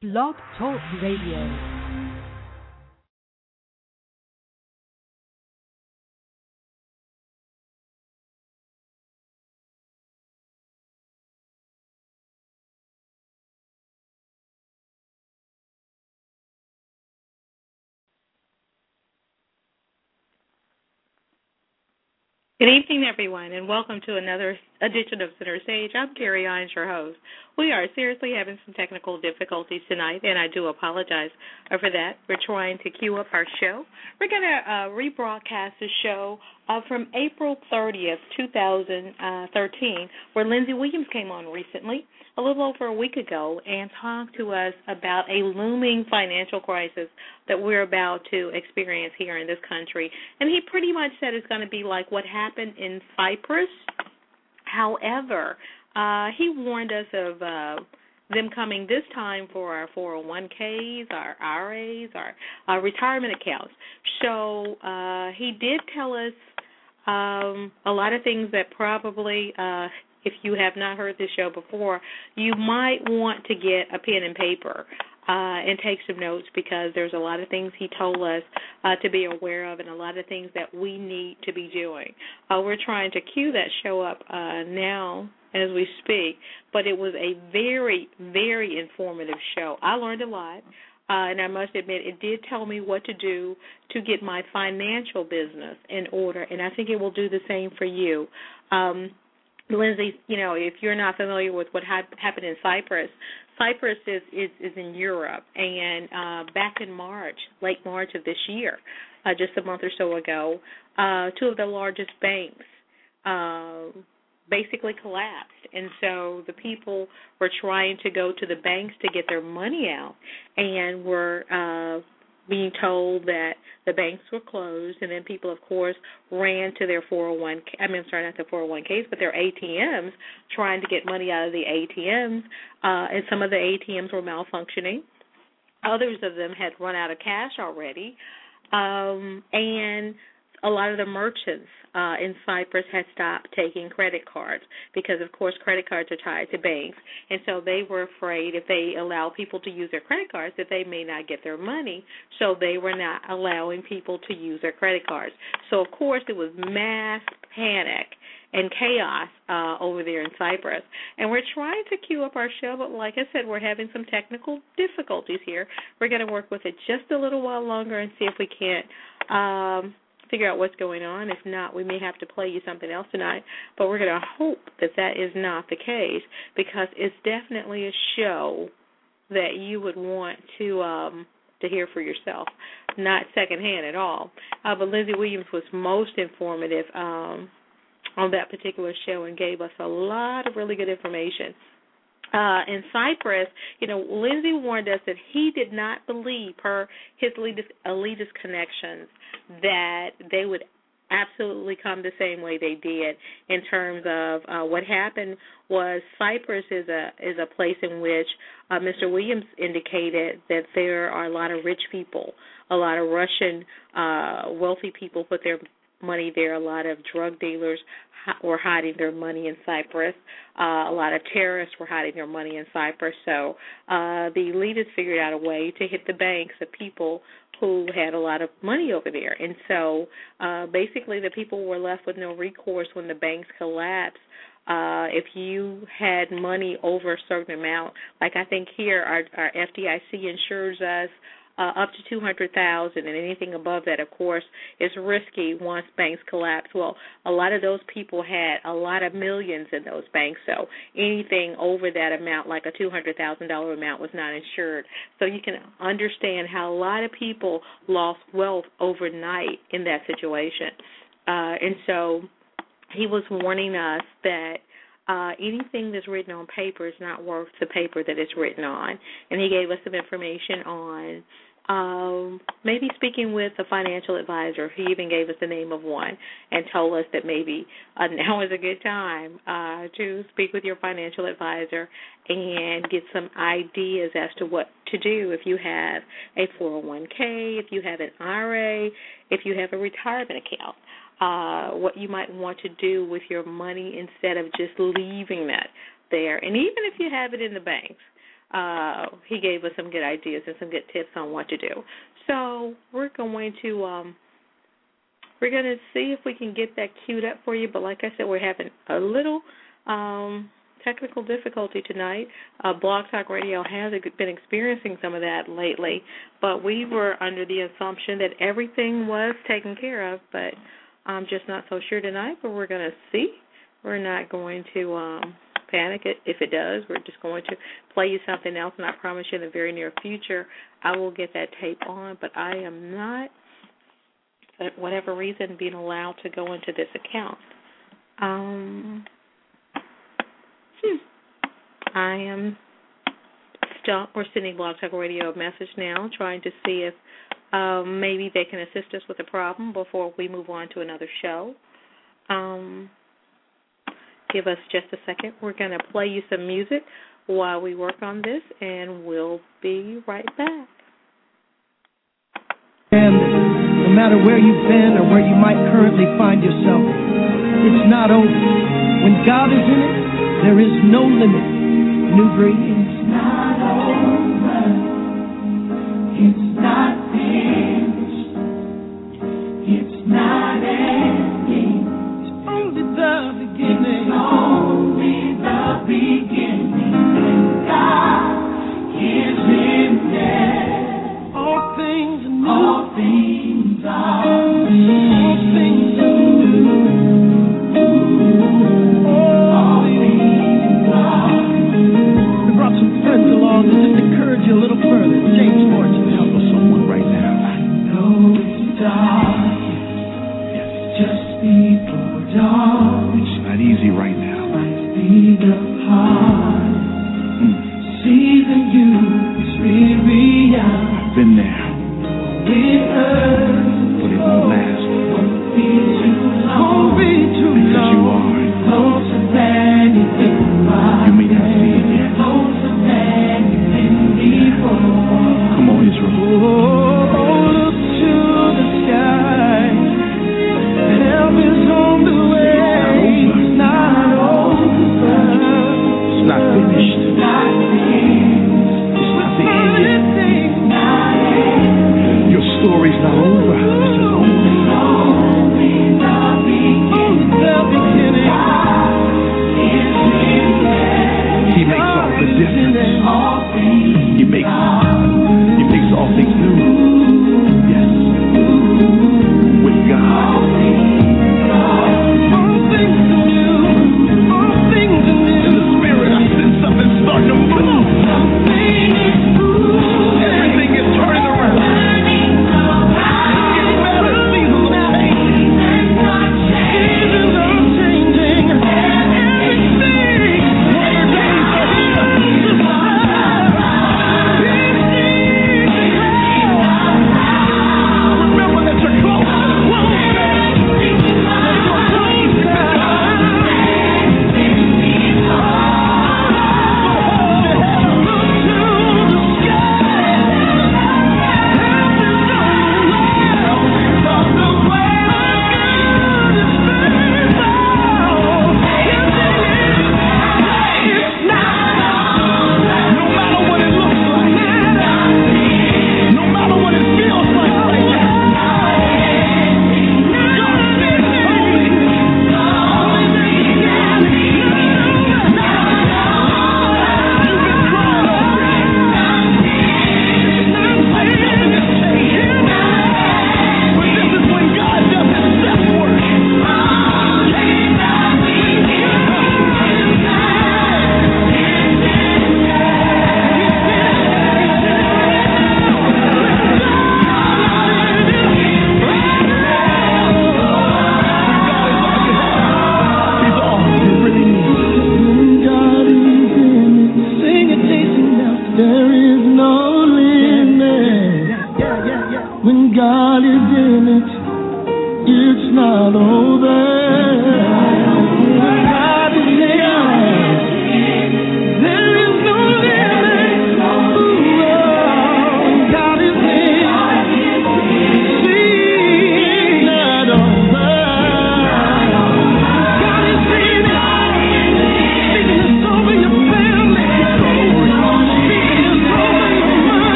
Blog Talk Radio. Good evening, everyone, and welcome to another edition of Center Stage. I'm Carrie Hines, your host. We are seriously having some technical difficulties tonight, and I do apologize for that. We're trying to queue up our show. We're going to rebroadcast the show from April 30th, 2013, where Lindsay Williams came on recently, a little over a week ago, and talked to us about a looming financial crisis that we're about to experience here in this country. And he pretty much said it's going to be like what happened in Cyprus. However, he warned us of them coming this time for our 401ks, our IRAs, our retirement accounts. So he did tell us a lot of things that probably, if you have not heard this show before, you might want to get a pen and paper and take some notes, because there's a lot of things he told us to be aware of and a lot of things that we need to be doing. We're trying to cue that show up now as we speak, but it was a very, very informative show. I learned a lot, and I must admit it did tell me what to do to get my financial business in order, and I think it will do the same for you. Lindsay, if you're not familiar with what happened in Cyprus, Cyprus is in Europe, and back in March, late March of this year, just a month or so ago, two of the largest banks basically collapsed, and so the people were trying to go to the banks to get their money out, and were being told that the banks were closed, and then people, of course, ran to their 401k. Not the 401ks, but their ATMs, trying to get money out of the ATMs, and some of the ATMs were malfunctioning. Others of them had run out of cash already, and a lot of the merchants in Cyprus had stopped taking credit cards because, of course, credit cards are tied to banks. And so they were afraid if they allow people to use their credit cards that they may not get their money. So they were not allowing people to use their credit cards. So, of course, it was mass panic and chaos over there in Cyprus. And we're trying to queue up our show, but like I said, we're having some technical difficulties here. We're going to work with it just a little while longer and see if we can't figure out what's going on. If not, we may have to play you something else tonight, but we're going to hope that that is not the case, because it's definitely a show that you would want to hear for yourself, not secondhand at all. But Lindsay Williams was most informative on that particular show and gave us a lot of really good information. In Cyprus, Lindsay warned us that he did not believe, per his elitist connections, that they would absolutely come the same way they did. In terms of what happened was, Cyprus is a place in which Mr. Williams indicated that there are a lot of rich people, a lot of Russian wealthy people put their money there. A lot of drug dealers were hiding their money in Cyprus. A lot of terrorists were hiding their money in Cyprus. So the elitists figured out a way to hit the banks of people who had a lot of money over there. And so basically the people were left with no recourse when the banks collapsed. If you had money over a certain amount, like I think here our FDIC insures us up to $200,000, and anything above that, of course, is risky once banks collapse. Well, a lot of those people had a lot of millions in those banks, so anything over that amount, like a $200,000 amount, was not insured. So you can understand how a lot of people lost wealth overnight in that situation. And so he was warning us that anything that's written on paper is not worth the paper that it's written on. And he gave us some information on maybe speaking with a financial advisor. He even gave us the name of one and told us that maybe now is a good time to speak with your financial advisor and get some ideas as to what to do if you have a 401k, if you have an IRA, if you have a retirement account. What you might want to do with your money instead of just leaving that there. And even if you have it in the banks, he gave us some good ideas and some good tips on what to do. So we're going to see if we can get that queued up for you. But like I said, we're having a little technical difficulty tonight. Blog Talk Radio has been experiencing some of that lately, but we were under the assumption that everything was taken care of, but I'm just not so sure tonight, but we're going to see. We're not going to panic if it does. We're just going to play you something else, and I promise you in the very near future I will get that tape on, but I am not, for whatever reason, being allowed to go into this account. I am stuck. We're sending Blog Talk Radio a message now, trying to see if maybe they can assist us with the problem before we move on to another show. Give us just a second. We're going to play you some music while we work on this, and we'll be right back. And no matter where you've been or where you might currently find yourself, it's not over. When God is in it, there is no limit. New Breed. It's not over. It's not finished. It's not ending. It's only the beginning. It's only the beginning. When God is in there, all things are new. All things are new. All things are new. Friends along to just encourage you a little further. James Fortune, help us someone right now. I know it's dark. Yes. Just before dawn. It's not easy right now. My feet apart. See the youth weary out. I've been there. It hurts. But it won't last. Won't be too long. Won't be too because long. You are closer than you think. You may not see it yet. Come on, Israel. Oh, look to the sky. Help is on the way. It's not over. It's not finished. It's not the end. Your story's not over. This is only the beginning. He makes all the difference. He makes all things new. Yes. With God. All things are new. All things are new. In the spirit, I sense something starting to move. Everything is turning around. It's better. Seasons are changing. Seasons are changing. Everything. Greater days are here.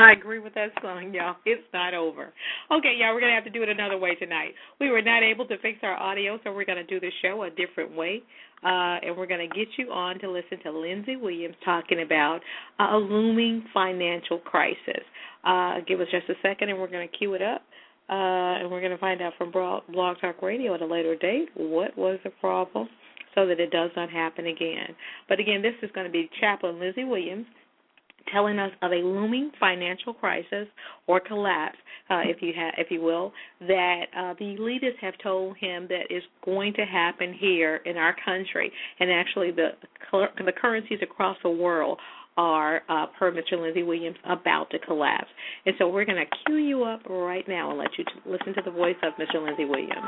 I agree with that song, y'all. It's not over. Okay, y'all, we're going to have to do it another way tonight. We were not able to fix our audio, so we're going to do the show a different way. And we're going to get you on to listen to Lindsay Williams talking about a looming financial crisis. Give us just a second, and we're going to cue it up. And we're going to find out from Blog Talk Radio at a later date what was the problem so that it does not happen again. But again, this is going to be Chaplain Lindsay Williams telling us of a looming financial crisis or collapse, if you will, that the elitists have told him that is going to happen here in our country, and actually the currencies across the world are, per Mr. Lindsay Williams, about to collapse. And so we're going to cue you up right now and let you listen to the voice of Mr. Lindsay Williams.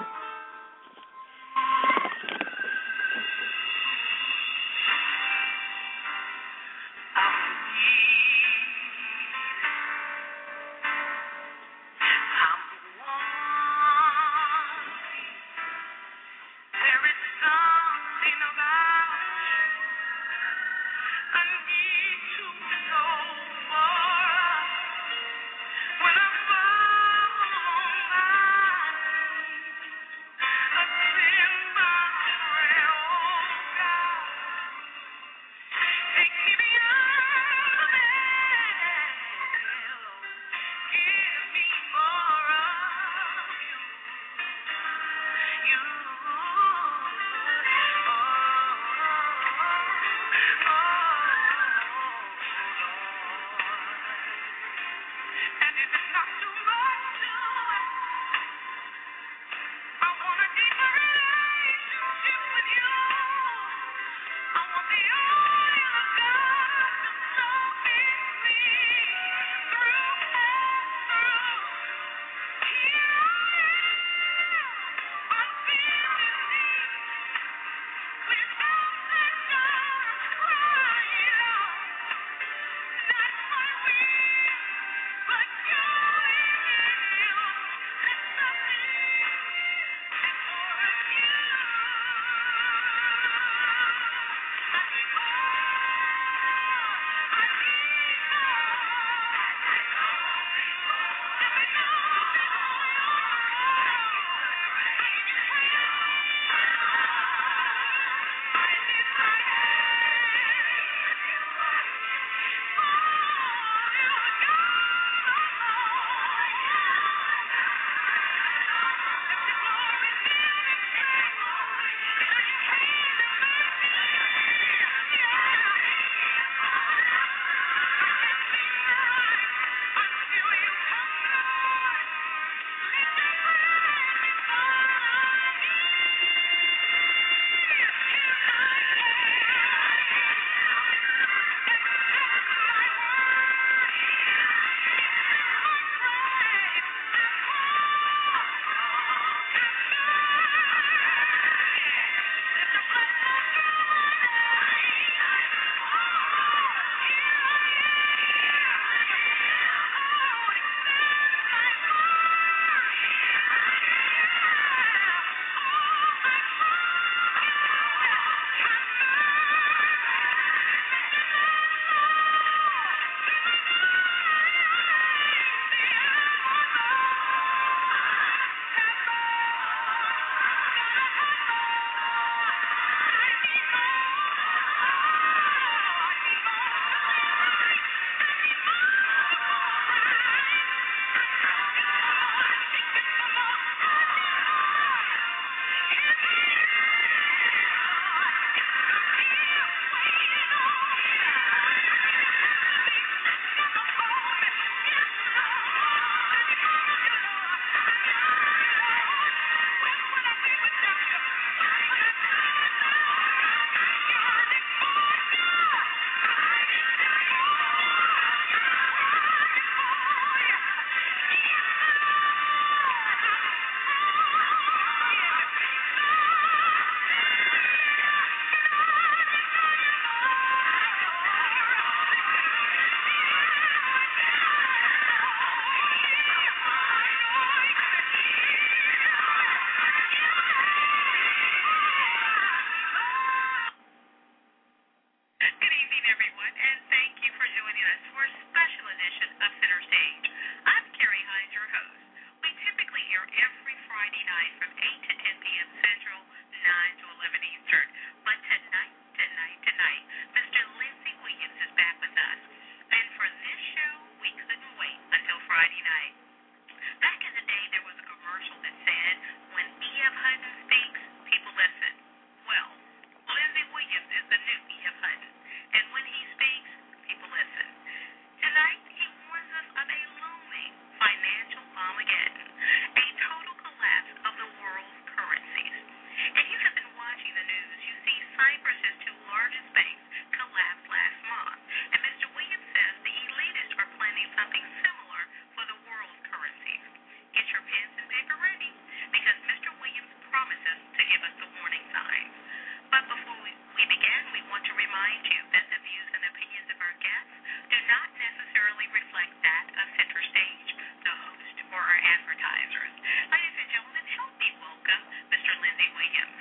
advertisers. Ladies and gentlemen, help me welcome Mr. Lindsey Williams.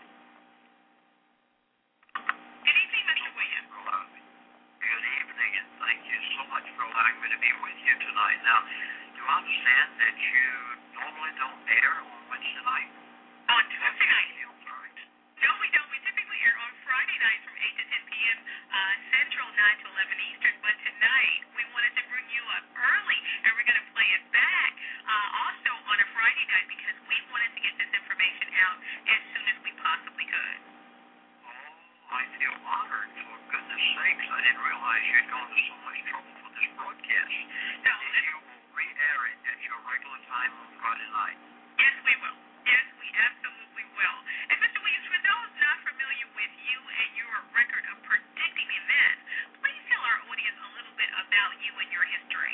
Good evening, Mr. Williams. Hello. Good evening, and thank you so much for allowing me to be with you tonight. Now, do I understand that you normally don't air on Wednesday night? On Tuesday night. Right. No, we don't. We typically air on Friday nights from 8 to 10 p.m. Central, 9 to 11 Eastern. But tonight, we wanted to bring you up early, and we're going to play it back also on a Friday night because we wanted to get this information out as soon as we possibly could. Oh, I feel honored. For goodness sakes, I didn't realize you'd gone to so much trouble for this broadcast. No, And you will re-air it at your regular time on Friday night. yes, we will. Yes, we absolutely will. And Mr. Williams, for those not familiar with you and your record of predicting events, please tell our audience a little bit about you and your history.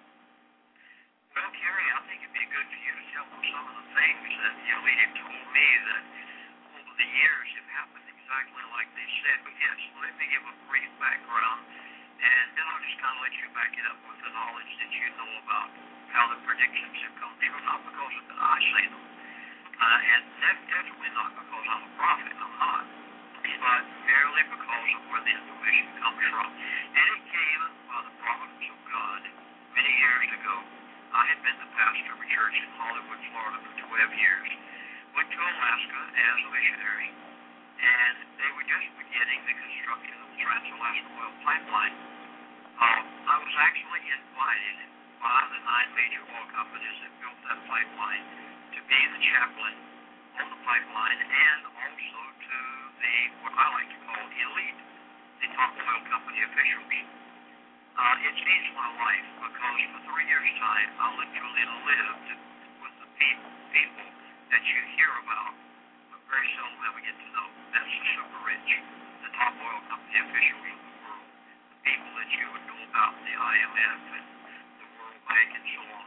Well, Carrie, I think it'd be good for you to tell them some of the things that your leader told me that over the years have happened exactly like they said. But yes, let me give a brief background, and then I'll just kind of let you back it up with the knowledge that you know about how the predictions have come true, not because I say them, and definitely not because I'm a prophet. I'm not, but merely because of where the information comes from. And it came by the providence of God many years ago. I had been the pastor of a church in Hollywood, Florida for 12 years. Went to Alaska as a missionary, and they were just beginning the construction of the Trans-Alaska Oil Pipeline. I was actually invited by the 9 major oil companies that built that pipeline to be the chaplain on the pipeline and also to the, what I like to call elite, the top oil company officials. It changed my life because for 3 years' time, I literally lived with the people that you hear about, but very seldom ever get to know. That's the super rich, the top oil company officials of the world, the people that you would know about the IMF and the World Bank and so on.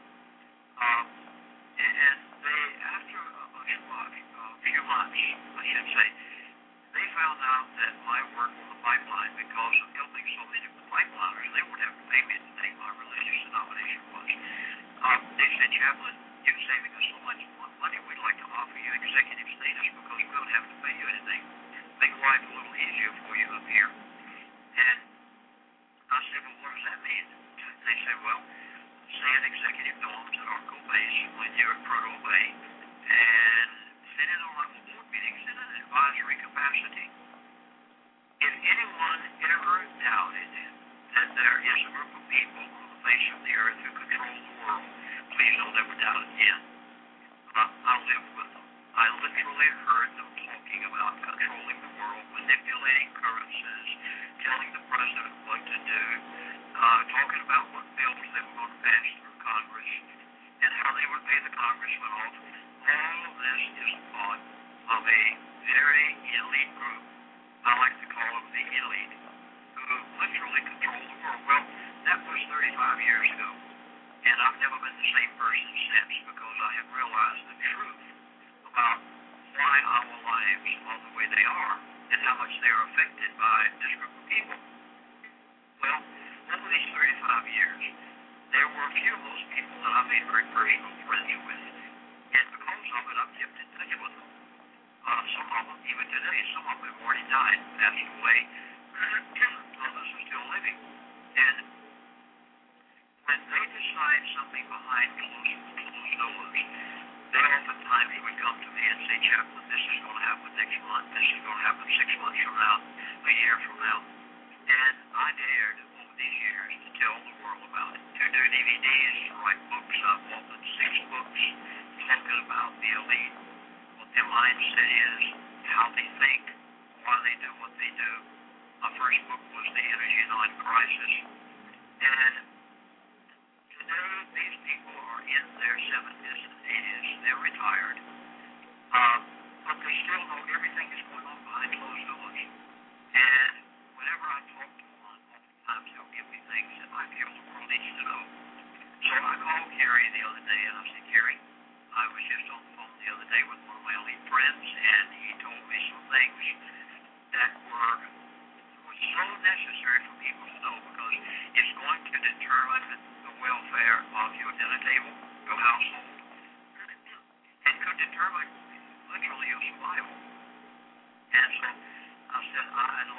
And they, after a few months, I should say, they found out that my work on the pipeline, because of helping so many pipeliners, they would have to pay me to take my religious denomination was. They said, Chaplain, you're saving us so much money, we'd like to offer you executive status because we don't have to pay you anything. Make life a little easier for you up here. And I said, well, what does that mean? They said, well, say an executive dorms at Arco Base when you're at Prudhoe Bay, and sit in on local board meetings in an advisory capacity. If anyone ever doubted that there is a group of people on the face of the earth who control the world, please don't ever doubt it again. I lived with them. I literally heard them talking about controlling the world, manipulating currencies, telling the president what to do, talking about what bills they were going to pass through Congress, and how they would pay the congressman off. All of this is part of a very elite group. I like to call them the elite, who literally control the world. Well, that was 35 years ago, and I've never been the same person since because I have realized the truth about why our lives are the way they are and how much they are affected by this group of people. Well, over these 35 years, there were a few of those people that I made very personal friends with, and because of it, I've kept in touch with them. Some of them, even today, some of them have already died, passed away. Others are still living. And when they decide something behind closed doors, they oftentimes would come to me and say, Chaplain, this is going to happen next month. This is going to happen 6 months from now, a year from now. And I dared, over these years, to tell the world about it, to do DVDs, to write books. I've authored 6 books talking about the elite, what their mindset is, how they think, why they do what they do. My first book was The Energy Non-Crisis. And today, these people are in their 70s and 80s. They're retired. But they still know everything is going on behind closed doors. And whenever I talk to one, oftentimes they'll give me things that I feel the world needs to know. So I called Carrie the other day, and I said, Carrie, I was just on the phone the other day with one of my elite friends, and he told me some things that were so necessary for people to know because it's going to determine the welfare of your dinner table, your household,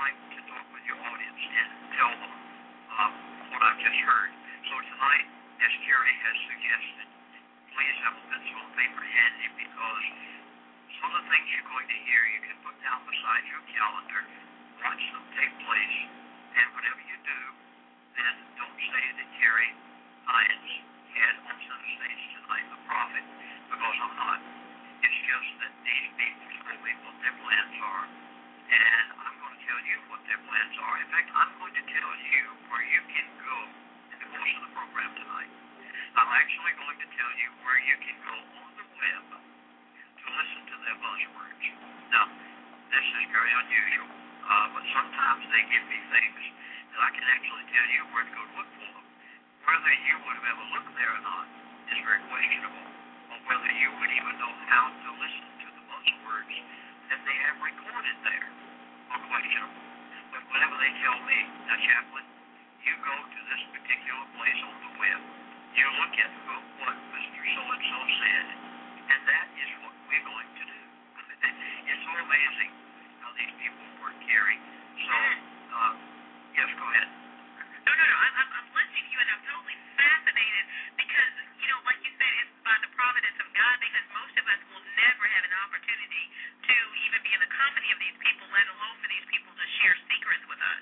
like to talk with your audience and tell them what I've just heard. So tonight, as Carrie has suggested, please have a pencil and paper handy because some of the things you're going to hear you can put down beside your calendar, watch them take place, and whatever you do, then don't say that Carrie Hines had on center stage tonight a prophet, because I'm not. It's just that these people told me what their plans are, and I'm going to tell you what their plans are. In fact, I'm going to tell you where you can go in the course of the program tonight. I'm actually going to tell you where you can go on the web to listen to their buzzwords. Now, this is very unusual, but sometimes they give me things that I can actually tell you where to go to look for them. Whether you would have ever looked there or not is very questionable, or whether you would even know how to listen to the buzzwords that they have recorded there are questionable. But whenever they tell me, now, Chaplain, you go to this particular place on the web, you look at what Mr. So-and-so said, and that is what we're going to do. It's so amazing how these people work, Gary. So, yes, go ahead. No. I'm listening to you, and I'm totally fascinated because, like you said, it's by the providence of God, because most of us will never have an opportunity to even be in the company of these people, let alone for these people to share secrets with us.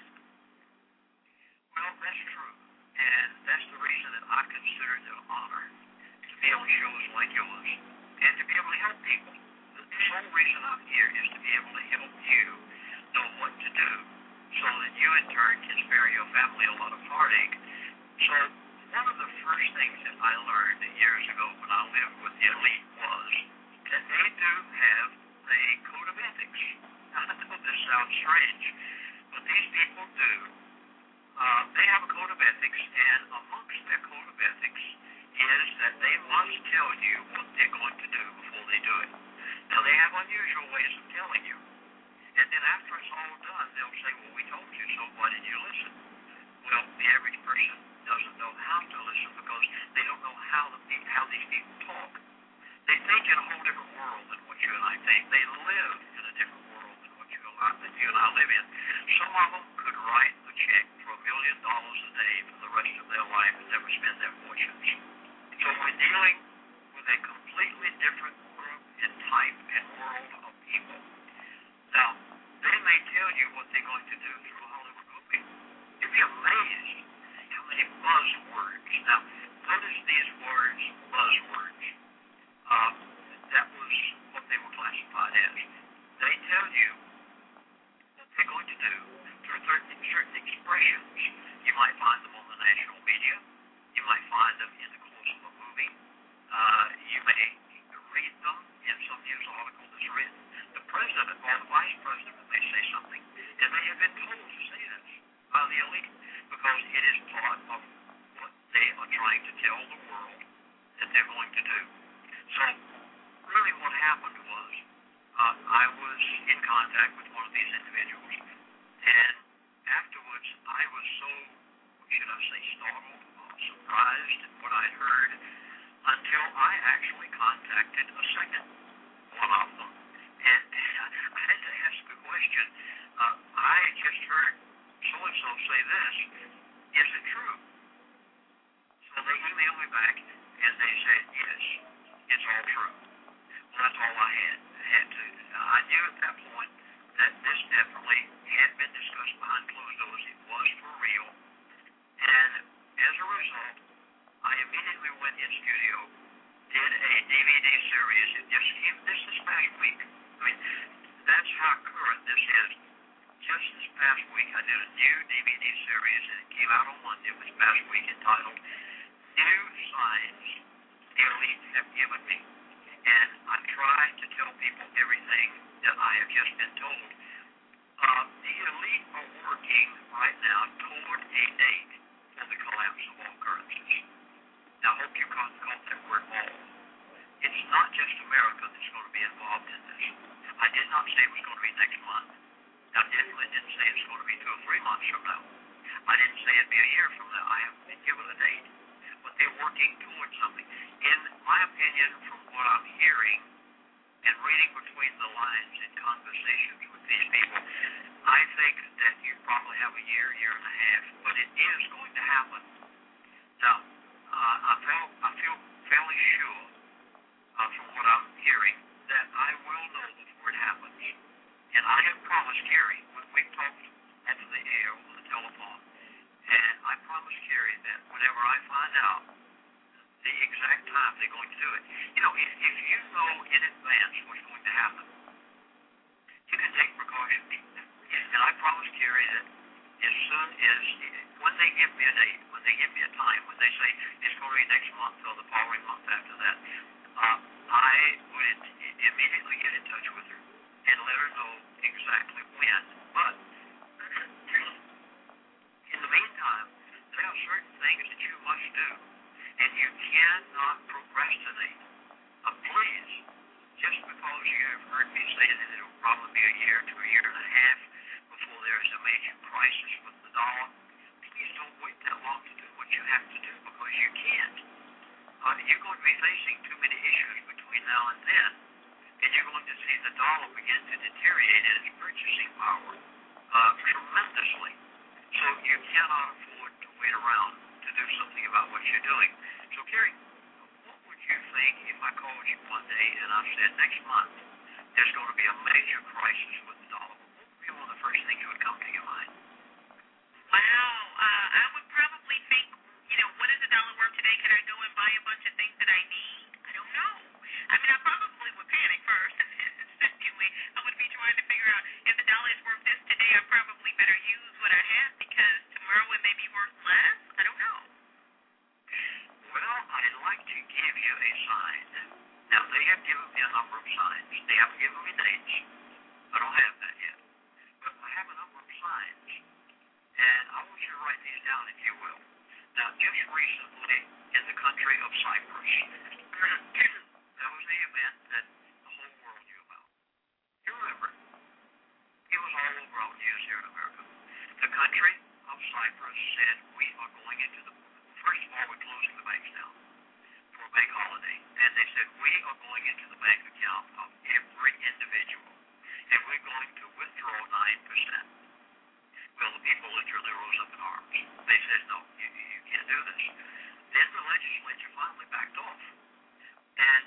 Well, that's true, and that's the reason that I consider it an honor to be on shows like yours and to be able to help people. The sole reason I'm here is to be able to help you know what to do so that you, in turn, can spare your family a lot of heartache. So one of the first things that I learned years ago when I lived with the elite was that they do have a code of ethics. Now, I know this sounds strange, but these people do. They have a code of ethics, and amongst their code of ethics is that they must tell you what they're going to do before they do it. Now, they have unusual ways of telling you. And then after it's all done, they'll say, well, we told you, so why didn't you listen? Well, the average person doesn't know how to listen because they don't know how these people talk. They think in a whole different world than what you and I think. They live in a different world than what you and I live in. Some of them could write a check for $1 million a day for the rest of their life and never spend their fortunes. So we're dealing with a completely different group and type and world of people. Now, they may tell you what they're going to do through Hollywood movie. You'd be amazed how many buzzwords. Now, notice these words, buzzwords. That was what they were classified as. They tell you what they're going to do through certain expressions. You might find them on the national media. You might find them in the course of a movie. You may read them in some news article that's written. The president or the vice president may say something, and they have been told to say this by the elite because it is part of what they are trying to tell the world that they're going to do. So, really what happened was I was in contact with one of these individuals, and afterwards I was so, should I say, startled or surprised at what I heard until I actually contacted a second one of them. And I had to ask the question, I just heard so-and-so say this, is it true? So they emailed me back, and they said, yes, it's all true. Well, that's all I had. I knew at that point that this definitely had been discussed behind closed doors. It was for real. And as a result, I immediately went in studio, did a DVD series. It just came this past week. I mean, that's how current this is. Just this past week, I did a new DVD series, and it came out on Monday of this past week entitled New Signs the Elite Have Given Me. And I try to tell people everything that I have just been told. The elite are working right now toward a date for the collapse of all currencies. Now, I hope you caught that word all. It's not just America that's going to be involved in this. I did not say it was going to be next month. I definitely didn't say it's going to be 2 or 3 months from now. I didn't say it'd be a year from now. I haven't been given a date. But they're working towards something. In my opinion, from what I'm hearing and reading between the lines in conversations with these people, I think that you probably have a year, year and a half, but it is going to happen. Now, I feel fairly sure from what I'm hearing that I will know before it happens. And I have promised Carrie, when we talked over the air on the telephone, and I promised Carrie that whenever I find out the exact time they're going to do it, if you know in advance what's going to happen, you can take precautions. And I promised Carrie that as soon as, when they give me a date, when they give me a time, when they say it's going to be next month or the following month after that, I would immediately get in touch with her and let her know exactly when. But in the meantime, there are certain things that you must do, and you cannot procrastinate. Please, just because you have heard me say that it will probably be a year to a year and a half before there is a major crisis with the dollar, please don't wait that long to do what you have to do, because you can't. You're going to be facing too many issues between now and then, and you're going to see the dollar begin to deteriorate in its purchasing power tremendously. So you cannot afford to wait around to do something about what you're doing. So, Carrie, what would you think if I called you one day and I said next month there's going to be a major crisis with the dollar? What would be one of the first things that would come to your mind? Wow, I would probably think, what is the dollar worth today? Can I go and buy a bunch of things that I need? I don't know. I mean, I probably would panic first, and secondly, I would be trying to figure out if the dollar is worth this today, I probably better use what I have because tomorrow it may be worth less. I don't know. Well, I'd like to give you a sign. Now, they have given me a number of signs. They haven't given me dates. I don't have that yet. But I have a number of signs. And I want you to write these down, if you will. Now, just recently, in the country of Cyprus, there was an event that the whole world knew about. You remember, it was all over our news here in America. The country of Cyprus said, we are going into first of all, we're closing the banks down for a bank holiday. And they said, we are going into the bank account of every individual, and we're going to withdraw 9%. Well, the people literally rose up in arms. They said, no, you can't do this. Then the legislature finally backed off. And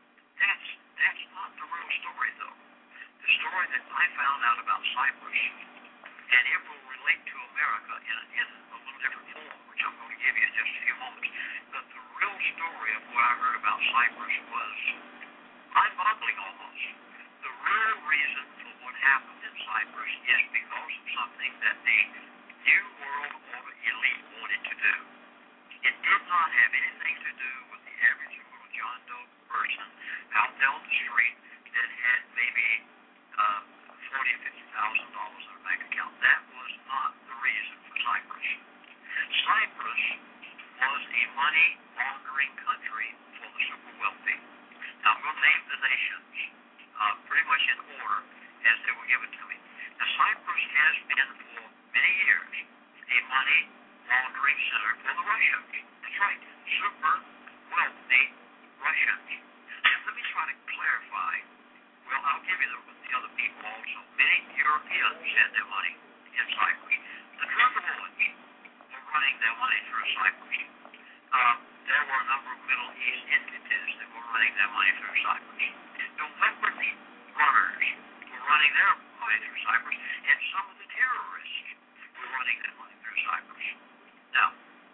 that's not the real story, though. The story that I found out about Cyprus, and it will relate to America in a little different form, which I'm going to give you in just a few moments. But the real story of what I heard about Cyprus was mind-boggling almost. The real reason for what happened in Cyprus is because of something that the New World Order elite wanted to do. It did not have anything to do with the average little John Doe person out down the street that had maybe $40,000 or $50,000 in a bank account. That was not the reason for Cyprus. Cyprus was a money laundering country for the super wealthy. Now, I'm going to name the nations pretty much in order as they were given to me. Now, Cyprus has been for many years a money laundering center for the Russians. That's right, super wealthy Russians. Let me try to clarify. Well, I'll give you the other people also. Many Europeans had their money in Cyprus. The drug lords were running their money through Cyprus. There were a number of Middle East entities that were running their money through Cyprus. The weapons runners were running their money through Cyprus, and some of the terrorists were running their money through Cyprus. Now,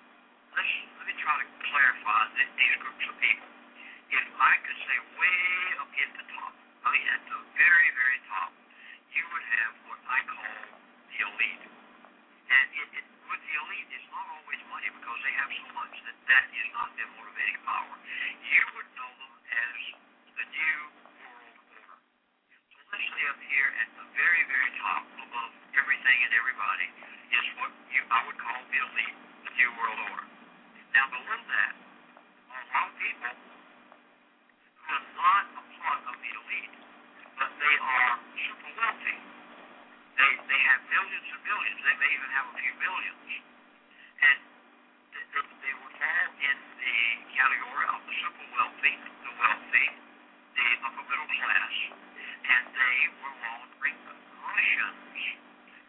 let me try to clarify these groups of people. If I could say way up at the top, I mean at the very, very top, you would have what I call the elite. And with the elite, it's not always money because they have so much that is not their motivating power. You would know them as the New World Order. So let's say up here at the very, very top above everything and everybody is what I would call the elite, the New World Order. Now below that are a lot of people who are not a part of the elite, but they are super wealthy. They have millions and millions. They may even have a few billions. And they would fall in the category of the super wealthy, the wealthy, the upper middle class, and they were laundering Russians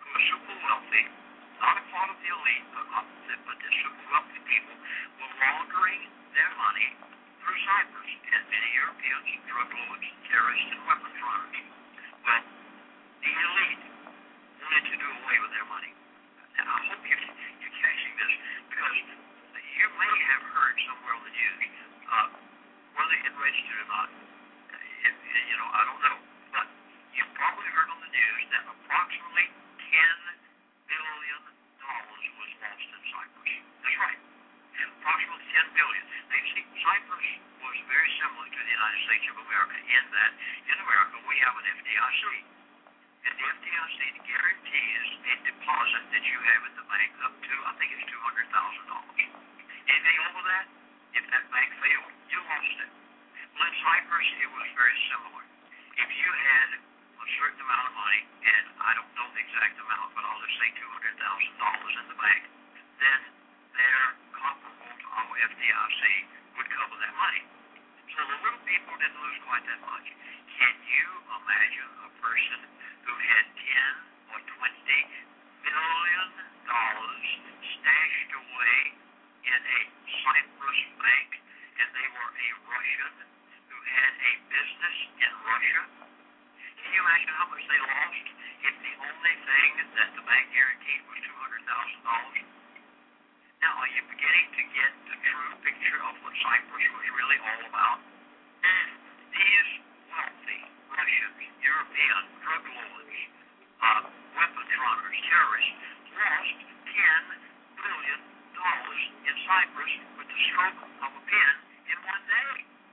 aliens, drug lords, terrorists, and weapons runners. Well, the elite wanted to do away with their money. And I hope you're catching this, because you may have heard somewhere on the news, whether it registered or not, I don't know, but you've probably heard on the news that approximately $10 billion was lost in Cyprus. That's right, approximately $10 billion. Now, you see, Cyprus was very similar to the United States of America in that in America we have an FDIC. And the FDIC guarantees a deposit that you have at the bank up to, I think it's $200,000. Anything over that, if that bank failed, you lost it. Well, in Cyprus, it was very similar. If you had a certain amount of money, and I don't know the exact amount, but I'll just say $200,000 in the bank, then their comparable to our FDIC would cover that money. So the little people didn't lose quite that much. Can you imagine a person who had $10 or $20 million stashed away in a Cyprus bank, and they were a Russian who had a business in Russia? Can you imagine how much they lost if the only thing that the bank guaranteed was $200,000? Now, are you beginning to get the true picture of what Cyprus was really all about? These wealthy Russian, European drug lords, weapons runners, terrorists, lost $10 billion in Cyprus with the stroke of a pen in one day.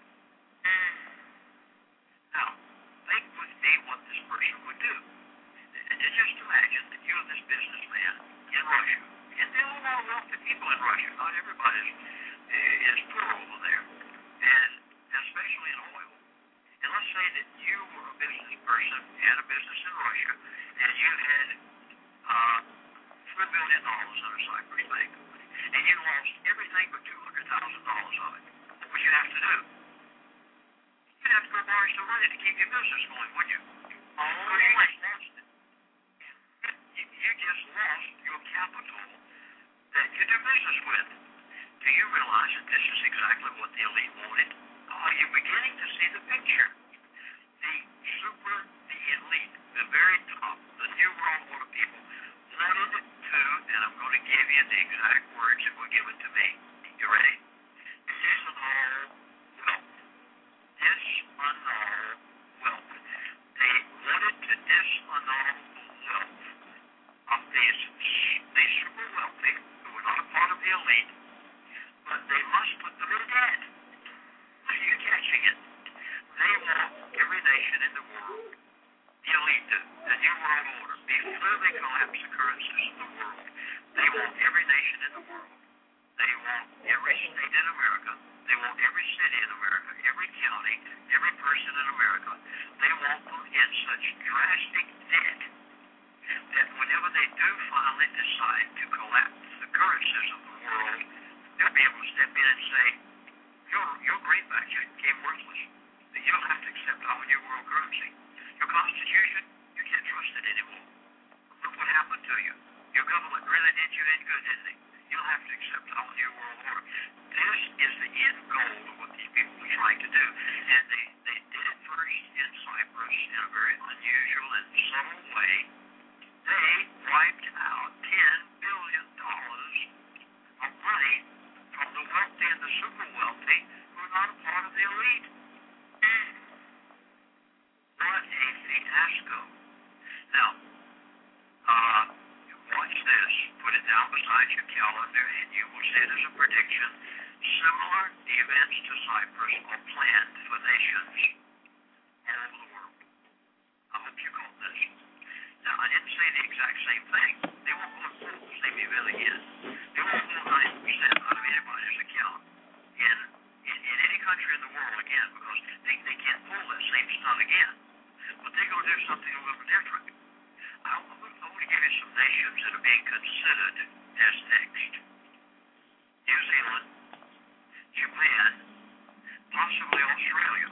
Now, think with me what this person would do. And just imagine that you're this businessman in Russia, and there are a lot of wealthy people in Russia. Not everybody is poor over there, and especially in oil. And let's say that you were a business person, had a business in Russia, and you had $3 billion in a Cyprus bank, and you lost everything but $200,000 of it. What would you have to do? You'd have to go borrow some money to keep your business going, wouldn't you? Because you just lost it. You just lost your capital that you do business with. Do you realize that this is exactly what the elite wanted? Are you beginning to see the picture? The elite, the very top, the New World Order people wanted to, and I'm going to give you the exact words that were given to me. You ready? Disannul wealth. Disannul wealth. They wanted to disannul wealth of these super wealthy who were not a part of the elite, but they must put them in debt. Are you catching it? They want every nation in the world, the elite, the New World Order, before they collapse the currencies of the world, they want every nation in the world. They want every state in America. They want every city in America, every county, every person in America. They want them in such drastic debt that whenever they do finally decide to collapse the currencies of the world, they'll be able to step in and say, your greenback check became worthless. You don't have to accept our new world currency. Your Constitution, you can't trust it anymore. Look what happened to you. Your government really did you in good, didn't they? You don't have to accept our new world order. This is the end goal of what these people are trying to do. And they did it first in Cyprus in a very unusual and subtle way. They wiped out $10 billion of money from the wealthy and the super wealthy who are not a part of the elite. What a fiasco. Now, watch this. Put it down beside your calendar, and you will see it as a prediction. Similar events to Cyprus are planned for nations all over the world. I hope you caught this. Now, I didn't say the exact same thing. They won't pull the same event again. They won't pull 90% out of anybody's account in any country in the world again, because they can't pull that same stunt again. But they're going to do something a little different. I want to give you some nations that are being considered as next. New Zealand, Japan, possibly Australia.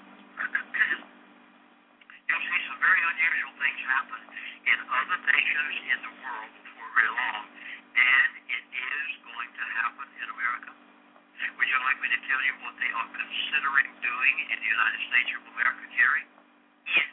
You'll see some very unusual things happen in other nations in the world before very long, and it is going to happen in America. Would you like me me to tell you what they are considering doing in the United States of America, Carrie? Yes.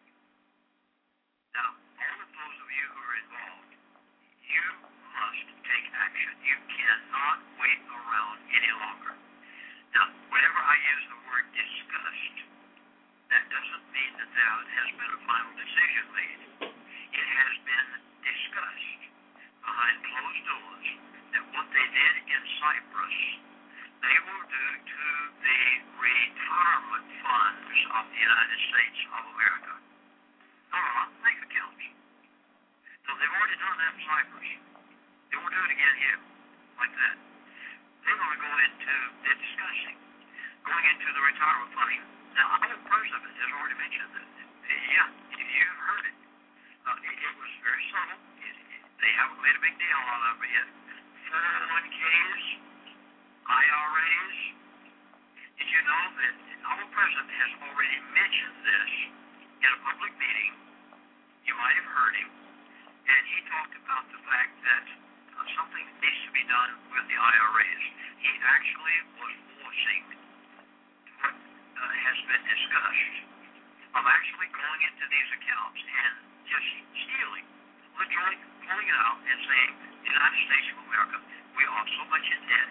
Now, all of those of you who are involved, you must take action. You cannot wait around any longer. Now, whenever I use the word discussed, that doesn't mean that there has been a final decision made. It has been discussed behind closed doors that what they did in Cyprus, they will do to the retirement funds of the United States of America. Bank accounts. So they've already done that in Cyprus. They won't do it again here, like that. They're going to go into, they're discussing, going into the retirement funding. Now, our president has already mentioned that. Yeah, you've heard it. It was very subtle. They haven't made a big deal out of it yet. 401ks, IRAs. Did you know that our president has already mentioned this in a public meeting? You might have heard him. And he talked about the fact that something needs to be done with the IRAs. He actually was voicing what has been discussed of actually going into these accounts and just stealing, literally pulling it out and saying, the United States of America, we are so much in debt.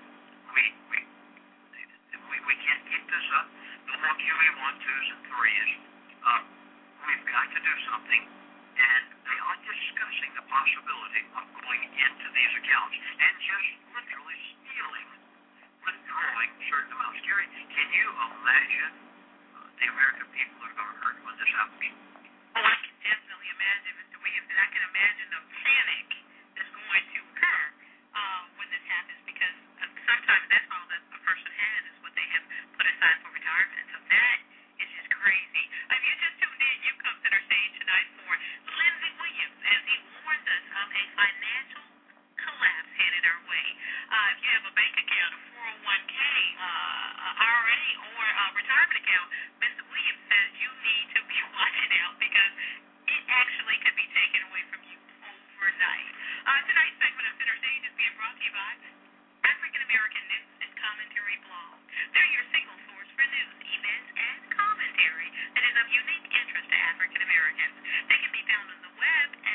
We can't keep this up. No more QE 1, 2s, and 3s. We've got to do something. And they are discussing the possibility of going into these accounts and just literally stealing, withdrawing certain amounts. Gary, can you imagine the American people are going to hurt when this happens? Oh, I can definitely imagine, Mr. Williams, and I can imagine the panic that's going to occur when this happens, because sometimes that's all that a person has is what they have put aside for retirement. So that is just crazy. If you just tuned in, you come to our stage tonight for Lindsey Williams as he warns us of a financial collapse headed our way. If you have a bank account, a 401k, IRA, or a retirement account, Mr. Williams says you need to be watching out because it actually could be taken away from you overnight. Tonight's segment of Center Stage is being brought to you by African American News and Commentary Blog. They're your single source for news, events, and commentary that is of unique interest to African Americans. They can be found on the web at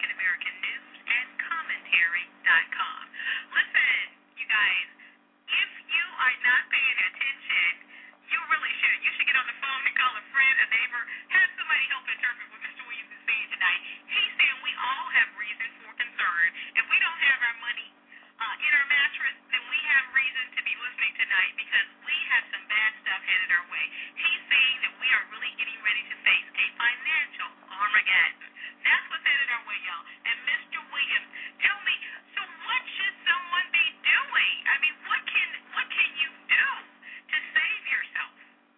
AfricanAmericanNewsAndCommentary.com. Listen, you guys, if you are not paying attention, you really should. You should get on the phone and call a friend, a neighbor, have somebody help interpret what Mr. Williams is saying tonight. He's saying we all have reason for concern. If we don't have our money in our mattress, then we have reason to be listening tonight because we have some bad stuff headed our way. He's saying that we are really getting ready to face a financial Armageddon. That's what's headed our way, y'all. And Mr. Williams, tell me, so what should someone be doing? I mean, what can you do to save yourself?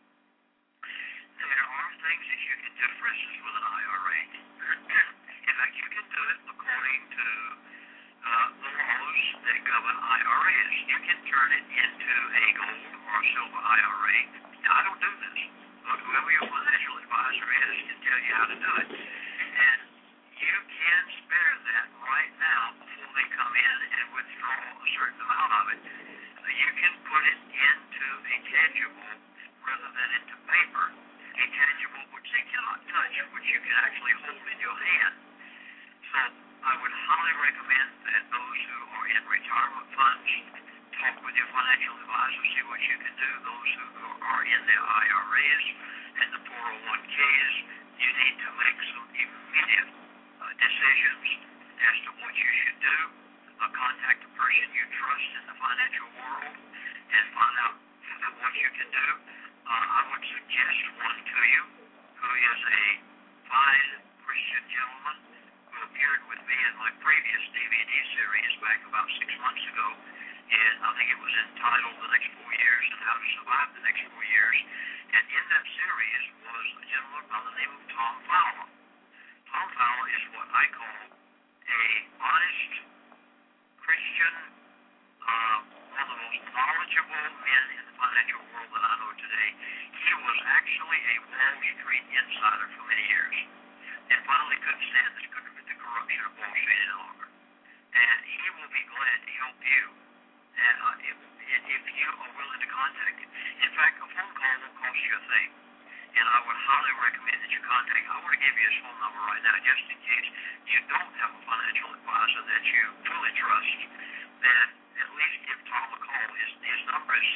There are things that you can do, for instance, with an IRA. In fact, you can do it according to the laws that govern IRAs. You can turn it into a gold or a silver IRA. Now, I don't do this, but whoever your financial advisor is can tell you how to do it. And you can spare that right now before they come in and withdraw a certain amount of it. You can put it into a tangible rather than into paper. A tangible which they cannot touch, which you can actually hold in your hand. So I would highly recommend that those who are in retirement funds talk with your financial advisor, see what you can do. Those who are in their IRAs and the 401ks, you need to make some immediate decisions as to what you should do. Contact a person you trust in the financial world and find out what you can do. I would suggest one to you who is a fine Christian gentleman who appeared with me in my previous DVD series back about 6 months ago, and I think it was entitled The Next 4 Years and How to Survive the Next 4 Years. And in that series was a gentleman by the name of Tom Fowler. Tom Fowler is what I call a honest Christian, one of the most knowledgeable men in the financial world that I know today. He was actually a Wall Street insider for many years, and finally couldn't stand the corruption of Wall Street any longer. And he will be glad to help you. And if you are willing to contact him. In fact, a phone call won't cost you a thing. And I would highly recommend that you contact him. I want to give you his phone number right now, just in case you don't have a financial advisor that you fully trust. Then at least give Tom a call. His number is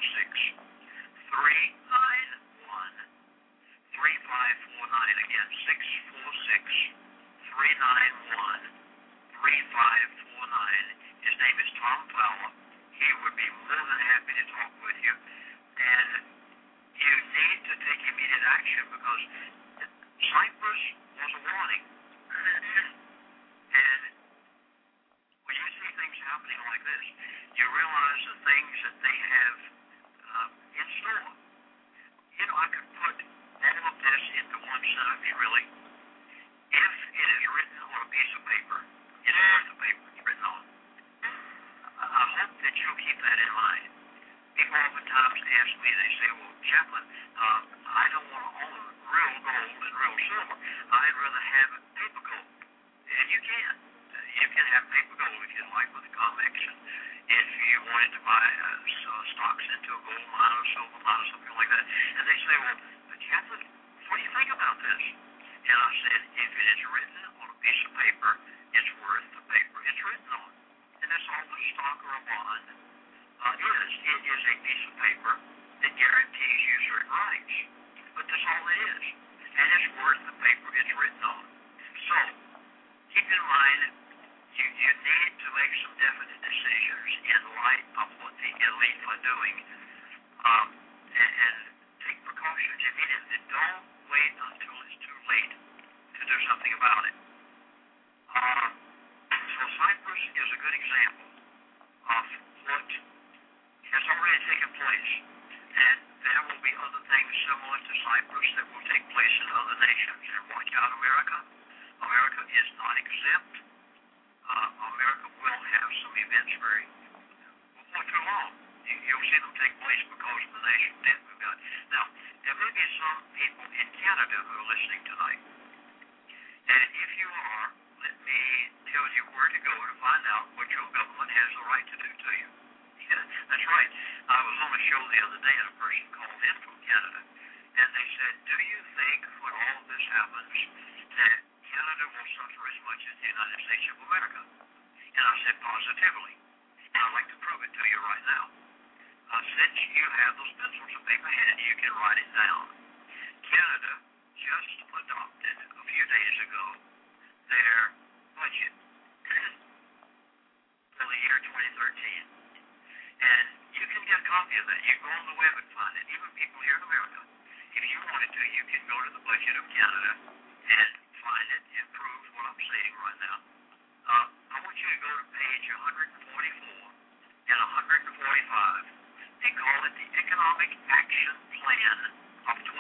646-391-3549. Again, 646-391-3549. His name is Tom Fowler. He would be more than happy to talk with you. And you need to take immediate action because Cyprus was a warning. And when you see things happening like this, you realize the things that they have in store. You know, I could put all of this into one sentence, really. If it is written on a piece of paper, it's worth the paper it's written on. I hope that you'll keep that in mind. People oftentimes ask me, they say, well, Chaplain, I don't want to own real gold and real silver. I'd rather have paper gold. And you can. You can have paper gold if you'd like with the COMEX. And if you wanted to buy stocks into a gold mine or silver mine or something like that. And they say, well, Chaplain, what do you think about this? And I said, if it is written on a piece of paper, it's worth the paper it's written on. And that's all a stock or a bond is. It is a piece of paper that guarantees you certain rights. But that's all it is. And it's worth the paper it's written on. So, keep in mind, you need to make some definite decisions in light of what the elite are doing. And take precautions immediately. Don't wait until it's too late to do something about it. So Cyprus is a good example of what has already taken place. And there will be other things similar to Cyprus that will take place in other nations. And watch out, America. America is not exempt. America will have some events before too long. You'll see them take place because of the nation debt we've got. Now, there may be some people in Canada who are listening tonight. And if you are, let me tell you where to go to find out what your government has the right to do to you. Yeah, that's right. I was on a show the other day and a person called in from Canada. And they said, do you think when all of this happens that Canada will suffer as much as the United States of America? And I said, positively. And I'd like to prove it to you right now. Since you have those pencils and paper handy, you can write it down. Canada just adopted a few days ago their budget for the year 2013. And you can get a copy of that. You can go on the web and find it. Even people here in America, if you wanted to, you can go to the budget of Canada and find it and prove what I'm saying right now. I want you to go to page 144 and 145. They call it the Economic Action Plan of 2013.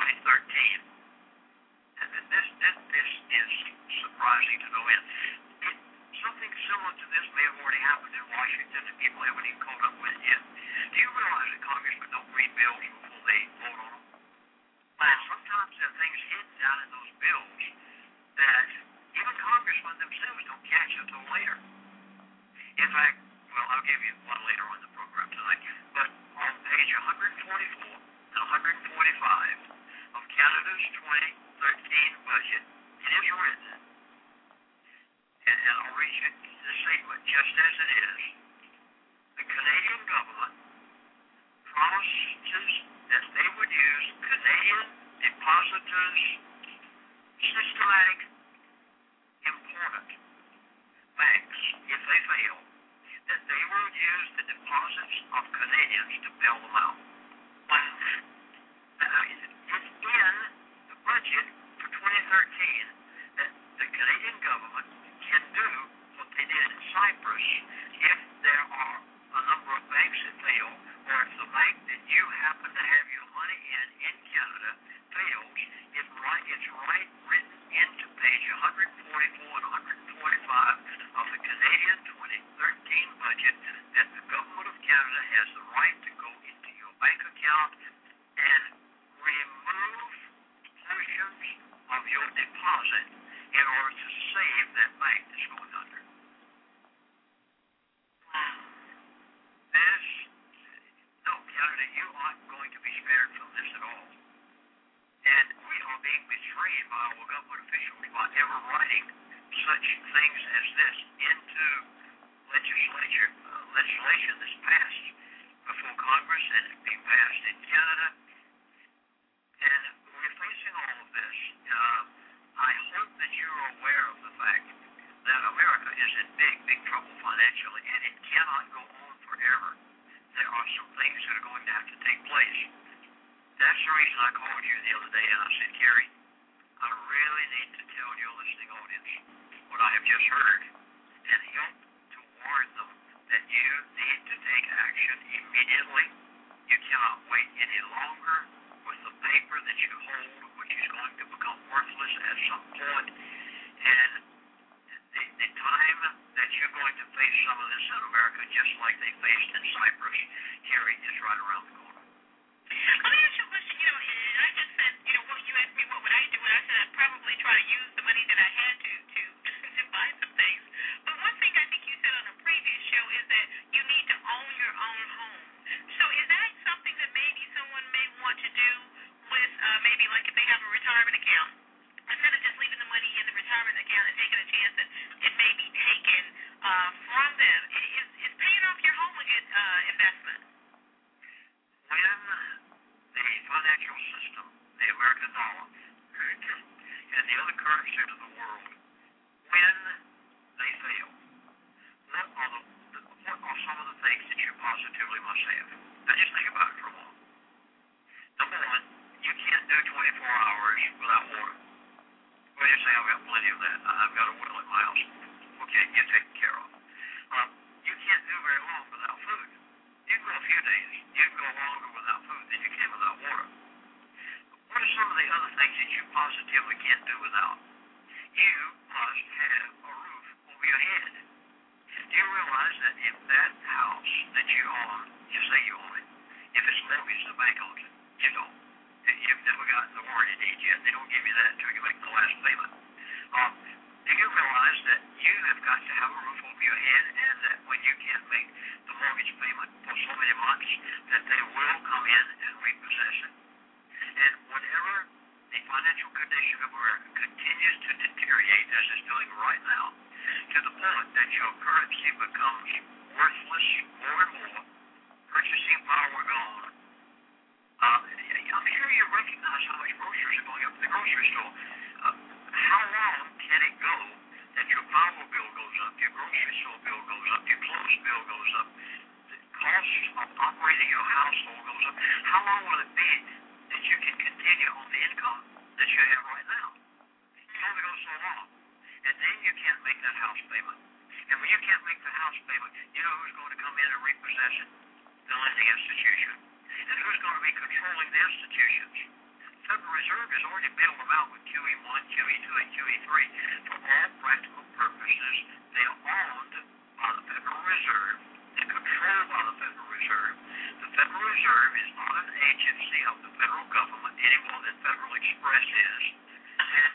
And this is surprising to no end. Something similar to this may have already happened in Washington, and people haven't even caught up with it yet. Do you realize that congressmen don't read bills before they vote on them? Well, sometimes there are things hidden down in those bills that even congressmen themselves don't catch until later. In fact, well, I'll give you one later on the program tonight, but on page 144 and 145 of Canada's 2013 budget, it is written, and I'll read you the statement just as it is. The Canadian government promises that they would use Canadian depositors' systematic important banks if they fail, that they will use the deposits of Canadians to bail them out. It's in the budget for 2013 that the Canadian government can do what they did in Cyprus if there are a number of banks that fail, or if the bank that you happen to have your money in Canada fails. It's right written into page 144 and 145 of the Canadian 2013 budget that the government of Canada has the right to go into your bank account and remove portions of your deposit in order to save that bank that's going under. This being betrayed by our government officials by ever writing such things as this into legislation that's passed before Congress and it's being passed in Canada. And we're facing all of this. I hope that you're aware of the fact that America is in big, big trouble financially, and it cannot go on forever. There are some things that are going to have to take place. That's the reason I called you the other day, and I said, Kerry, I really need to tell your listening audience what I have just heard, and help to warn them that you need to take action immediately. You cannot wait any longer with the paper that you hold, which is going to become worthless at some point. And the time that you're going to face some of this in America, just like they faced in Cyprus, Kerry, is right around the corner. Let me ask you a question. And I just said, what you asked me, what would I do? And I said I'd probably try to use the money that I had to buy some things. But one thing I think you said on a previous show is that you need to own your own home. So is that something that maybe someone may want to do with maybe like if they have a retirement account? Instead of just leaving the money in the retirement account and taking a chance that it may be taken from them, is paying off your home a good investment? When the financial system, the American dollar, and the other currencies of the world, when they fail, what are some of the things that you positively must have? Now just think about it for a moment. Number one, you can't do 24 hours without water. Well, you say, I've got plenty of that. I've got a well at my house. Okay, you're taken care of. You can't do very long without food. You can go a few days. You can go longer without food than you can without water. What are some of the other things that you positively can't do without? You must have a roof over your head. Do you realize that if that house that you own, you say you own it, if it's mortgaged, the bank owns it. You don't. You've never gotten the warranty deed yet. They don't give you that until you make the last payment. Do you realize that you have got to have a roof over your head, and that when you can't make the mortgage payment for so many months, that they will come in and repossess it? And whenever the financial condition of America continues to deteriorate, as it's doing right now, to the point that your currency becomes worthless more and more, purchasing power gone, I'm sure you recognize how much groceries are going up at the grocery store. How long can it go that your power bill goes up, your grocery store bill goes up, your clothes bill goes up, the cost of operating your household goes up? How long will it be that you can continue on the income that you have right now? It can only go so long. And then you can't make that house payment. And when you can't make the house payment, you know who's going to come in and repossess it? The lending institution. And who's going to be controlling the institutions? The Federal Reserve has already bailed them out with QE1, QE2, and QE3. For all practical purposes, they are owned by the Federal Reserve and controlled by the Federal Reserve. The Federal Reserve is not an agency of the federal government any more than Federal Express is. And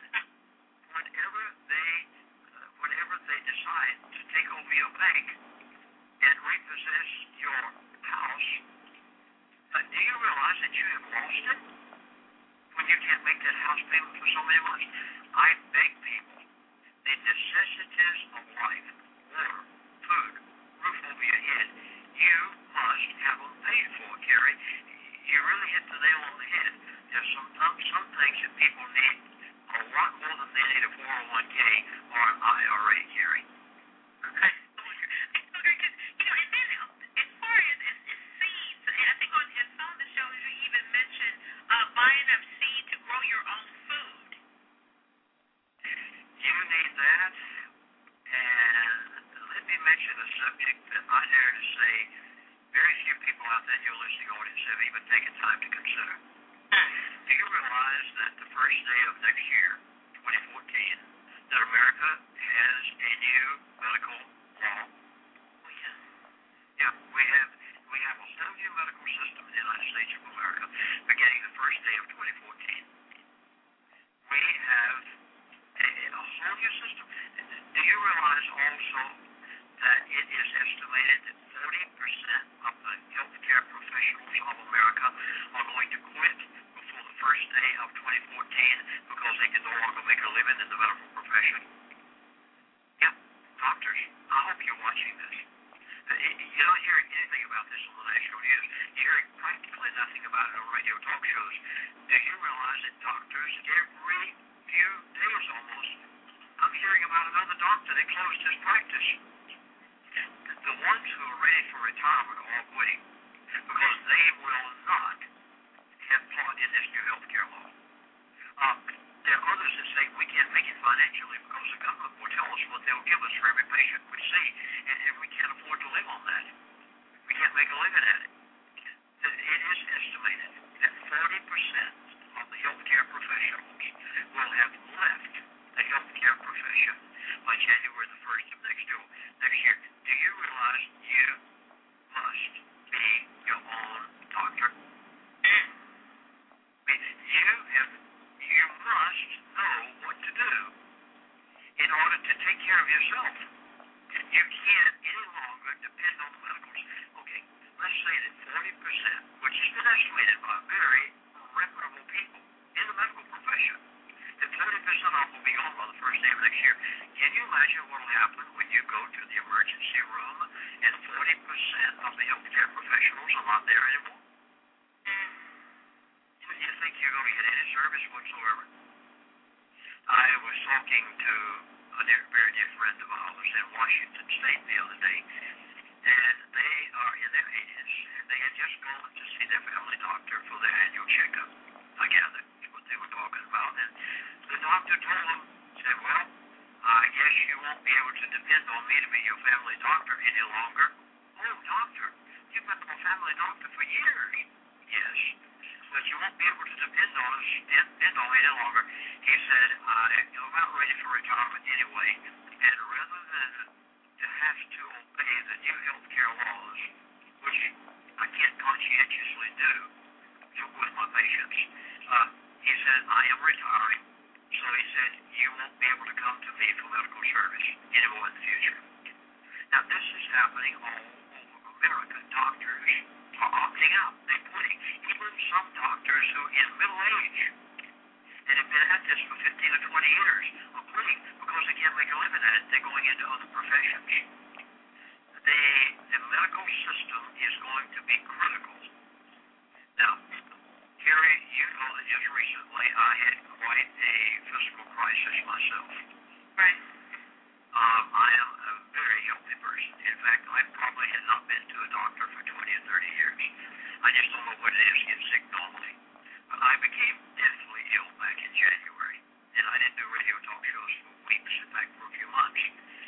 whenever they decide to take over your bank and repossess your house, do you realize that you have lost it when you can't make that house payment for so many months? I beg people, the necessities of life, water, food, roof over your head, you must have them paid for, Kerry. You really hit the nail on the head. There's some things that people need a lot more than they need a 401k or an IRA, Kerry. Buying of seed to grow your own food. You need that, and let me mention a subject that I dare to say very few people out there in your listening audience have even taken time to consider. Do you realize that the first day of next year, 2014, that America has a new medical law? Yeah, we have a whole new medical system in the United States of America beginning the first day of 2014. We have a whole new system. Do you realize also that it is estimated that 40% of the healthcare professionals of America are going to quit before the first day of 2014? because they can no longer make a living in the medical profession. Yeah, doctors, I hope you're watching this. You're not hearing anything about this on the national news. You're hearing practically nothing about it on radio talk shows. Do you realize that doctors, every few days almost, I'm hearing about another doctor that closed his practice? The ones who are ready for retirement are all quitting because they will not have taught in this new health care law. There are others that say we can't make it financially because the government will tell us what they'll give us for every patient we see, and we can't afford to live on that. We can't make a living at it. It is estimated that 40% of the healthcare professionals will have left the healthcare profession by January the 1st of next year. Do you realize you must be your own doctor? You must know what to do in order to take care of yourself. You can't any longer depend on the medicals. Okay, let's say that 40%, which has been estimated by very reputable people in the medical profession, that 40% off will be gone by the first day of next year. Can you imagine what will happen when you go to the emergency room and 40% of the healthcare professionals are not there anymore? You think you're going to get any service whatsoever? I was talking to a very dear friend of ours in Washington State the other day, and they are in their 80s, and they had just gone to see their family doctor for their annual checkup. I gather that's what they were talking about. And the doctor told them, said, well, I guess you won't be able to depend on me to be your family doctor any longer. Oh, doctor, you've been my family doctor for years. Yes, but you won't be able to depend on me any longer. He said, I'm about ready for retirement anyway, and rather than to have to obey the new health care laws, which I can't conscientiously do with my patients, he said, I am retiring. So he said, you won't be able to come to me for medical service anymore in the future. Now, this is happening all over America. Doctors are opting out. They're quitting. Even some doctors who in middle age and have been at this for 15 or 20 years are quitting because they can't make a living at it. They're going into other professions. The medical system is going to be critical. Now, Carrie, you know that just recently I had quite a physical crisis myself. Right. I am a very healthy person. In fact, I probably had not been to a doctor for 20 or 30 years. I just don't know what it is to get sick normally. But I became deathly ill back in January, and I didn't do radio talk shows for weeks, in fact, for a few months.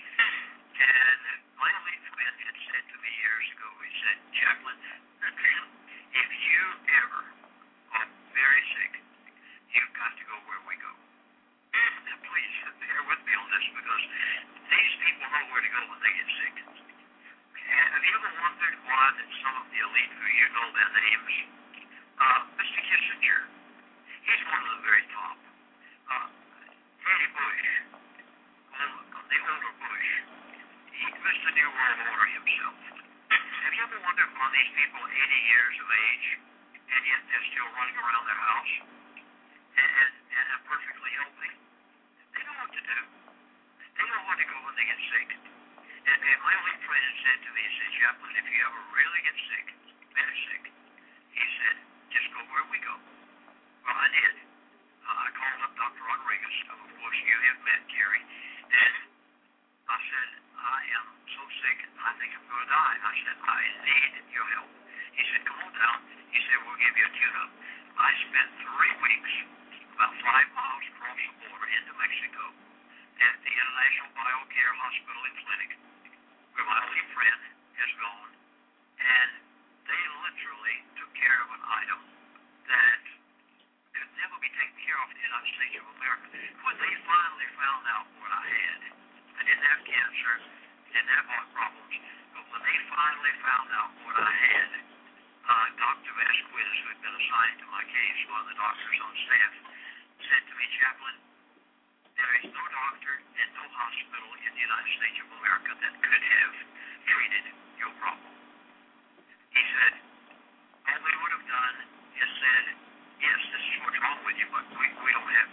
And my elite friend had said to me years ago, he said, Chaplain, if you ever are very sick, you've got to go where we go. And please bear with me on this because these people know where to go when they get sick. Have you ever wondered why that some of the elite who you know their names, Mr. Kissinger, he's one of the very top. Teddy Bush, the older Bush, Mr. New World Order himself. Have you ever wondered why these people 80 years of age and yet they're still running around their house and are perfectly healthy? They know what to do. They know where to go when they get sick. And my elite friend had said to me, he said, Chaplain, if you ever really get sick, very sick, he said, just go where we go. Well, I did. I called up Dr. Rodriguez, of course you have met, Gary, and I said, I am so sick, I think I'm going to die. I said, I need your help. He said, come on down. He said, we'll give you a tune-up. I spent 3 weeks, about 5 miles across the border into Mexico, at the International BioCare Hospital and Clinic, where my elite friend has gone, and they literally took care of an item that could never be taken care of in the United States of America. When they finally found out what I had, I didn't have cancer, didn't have heart problems, but when they finally found out what I had, Dr. Vasquez, who had been assigned to my case, one of the doctors on staff, said to me, Chaplain, there is no doctor and no hospital in the United States of America that could have treated your problem. He said, all we would have done is said, yes, this is what's wrong with you, but we don't have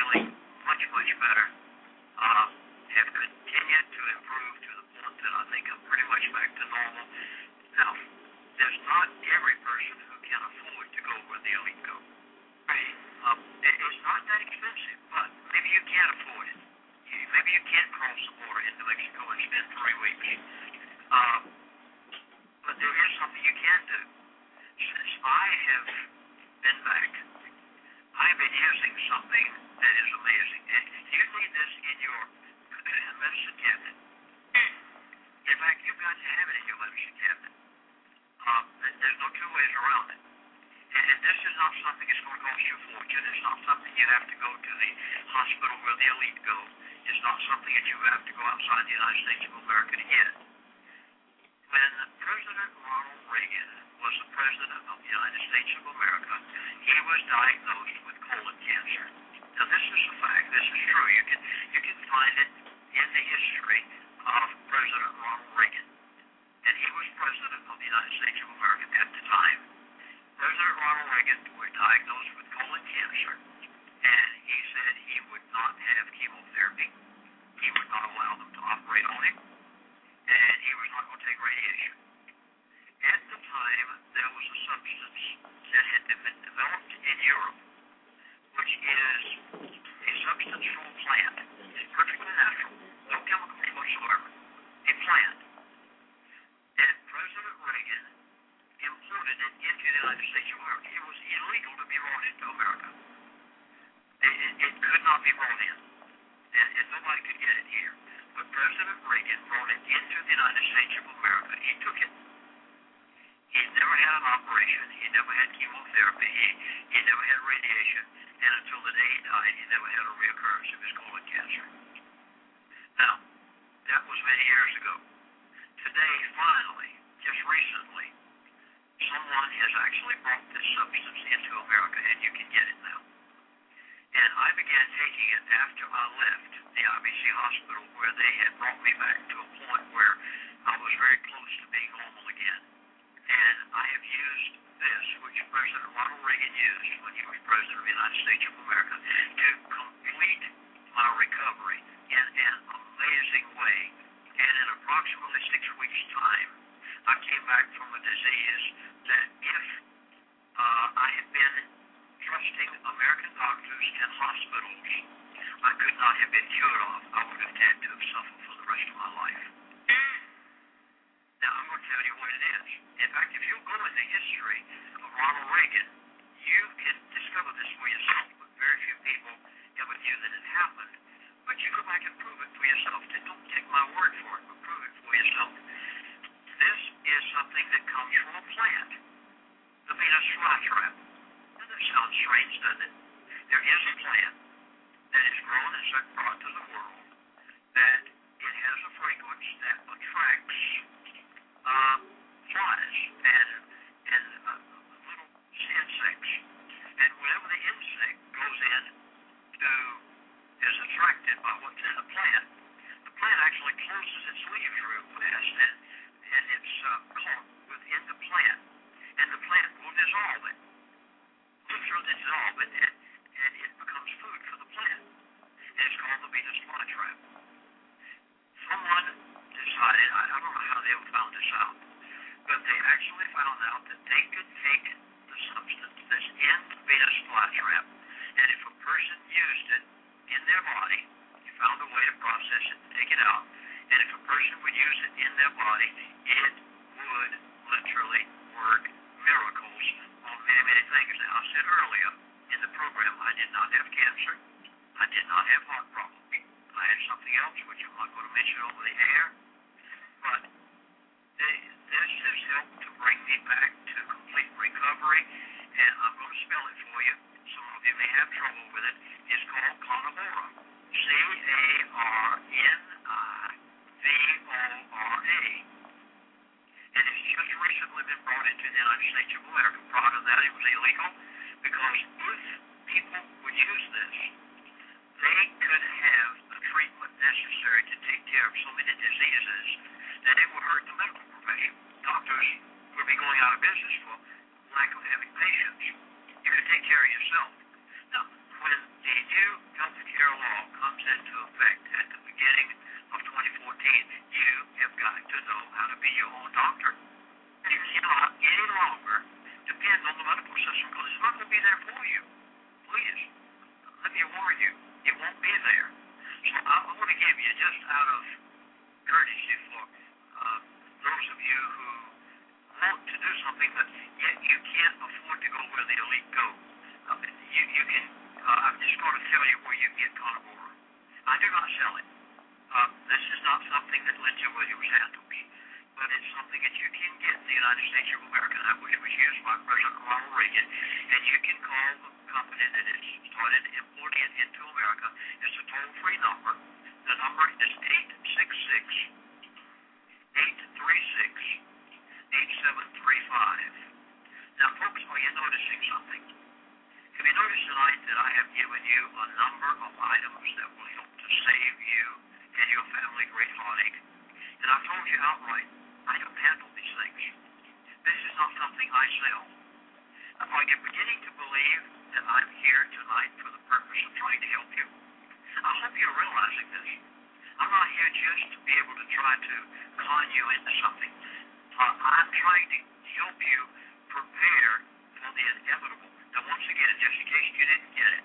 feeling much, much better. Have continued to improve to the point that I think I'm pretty much back to normal. Now, there's not every person who can afford to go where the elite go. It's not that expensive, but maybe you can't afford it. Maybe you can't cross the border into Mexico and spend 3 weeks. But there is something you can do. Since I have been back, I've been using something that is amazing. And you need this in your medicine cabinet. In fact, you've got to have it in your medicine cabinet. There's no two ways around it. And this is not something that's going to cost you a fortune. It's not something you have to go to the hospital where the elite go. It's not something that you have to go outside the United States of America to get. When President Ronald Reagan was the President of the United States of America, he was diagnosed with colon cancer. Now, this is a fact. This is true. You can find it in the history of President Ronald Reagan. And he was President of the United States of America at the time. President Ronald Reagan was diagnosed with colon cancer, and he said he would not have chemotherapy. He would not allow them to operate on him, and he was not going to take radiation. At the time, there was a substance that had been developed in Europe, which is a substance from a plant. It's perfectly natural, no chemicals whatsoever. A plant. And President Reagan imported it into the United States of America. It was illegal to be brought into America. It could not be brought in. And nobody could get it here. But President Reagan brought it into the United States of America. He took it. He never had an operation. He never had chemotherapy. He never had radiation. And until the day he died, he never had a reoccurrence of his colon cancer. Now, that was many years ago. Today, finally, just recently, someone has actually brought this substance into America, and you can get it now. And I began taking it after I left the IBC hospital, where they had brought me back to a point where I was very close to being normal again. And I have used this, which President Ronald Reagan used when he was President of the United States of America, to complete my recovery in an amazing way. And in approximately 6 weeks' time, I came back from a disease that if I had been trusting American doctors and hospitals, I could not have been cured of. I would have had to have suffered for the rest of my life. Now, I'm going to tell you what it is. In fact, if you go in the history of Ronald Reagan, you can discover this for yourself, but very few people ever knew that it happened. But you go back and prove it for yourself. Don't take my word for it, but prove it for yourself. This is something that comes from a plant, the Venus flytrap. Now, that sounds strange, doesn't it? There is a plant that is grown in certain parts of the world that it has a fragrance that attracts flies and little insects. And whenever the insect goes in is attracted by what's in the plant actually closes its leaves real fast, and it's caught within the plant, and the plant will dissolve it. Literally dissolve it, and it becomes food for the plant. And it's called the Venus flytrap. Someone decided, I don't know how they found this out, but they actually found out that they could take the substance that's in the Venus flytrap, and if a person used it in their body, you found a way to process it and take it out, and if a person would use it in their body, it would literally work miracles on many, many things. Now, I said earlier in the program, I did not have cancer. I did not have heart problems. I had something else, which I'm not going to mention over the air, but this has helped to bring me back to complete recovery, and I'm going to spell it for you. Some of you may have trouble with it. It's called Carnivora. Carnivora. And it's just recently been brought into the United States of America. Prior to that, it was illegal, because if people would use this, they could have the treatment necessary to take care of so many diseases that it would hurt the medical profession. Doctors would be going out of business for lack of having patients. You could take care of yourself. Now, when the new Health Medicare law comes into effect at the beginning of 2014, you have got to know how to be your own doctor. You cannot any longer depend on the medical system because it's not going to be there for you. Please, let me warn you, it won't be there. So I want to give you, just out of courtesy for those of you who want to do something, but yet you can't afford to go where the elite go. You can, I'm just going to tell you where you get carnivore. I do not sell it. This is not something that Lindsey Williams handles, but it's something that you can get in the United States of America, which was used by President Ronald Reagan, and you can call the company that has started importing it into America. It's a toll-free number. The number is 866-836-8735. Now, folks, are you noticing something? Have you noticed tonight that I have given you a number of items that will help to save you and your family great heartache? And I've told you outright, I don't handle these things. This is not something I sell. Are you beginning to believe that I'm here tonight for the purpose of trying to help you? I hope you're realizing this. I'm not here just to be able to try to con you into something. I'm trying to help you prepare for the inevitable. Now, once again, just in case you didn't get it,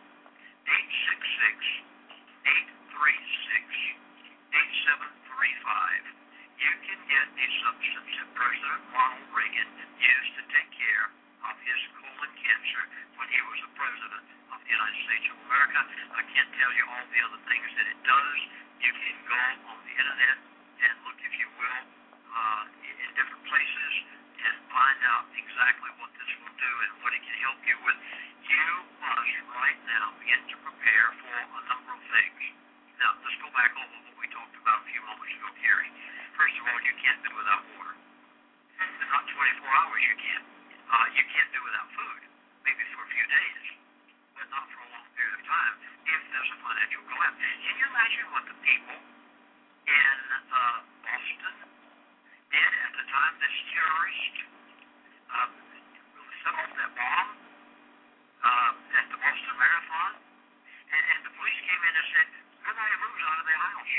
866-836-8735. You can get a substance that President Ronald Reagan used to take care of his colon cancer when he was the president of the United States of America. I can't tell you all the other things that it does. You can go on the internet and look, if you will, in different places and find out exactly what this will do and what it can help you with. You must right now begin to prepare for a number of things. Now, let's go back over what we talked about a few moments ago, Gary. First of all, you can't do without water. Not 24 hours you can't. You can't do without food, maybe for a few days, but not for a long period of time if there's a financial collapse. Can you imagine what the people in Boston did at the time this terrorist set off that bomb at the Boston Marathon? And the police came in and said, everybody moves out of their house.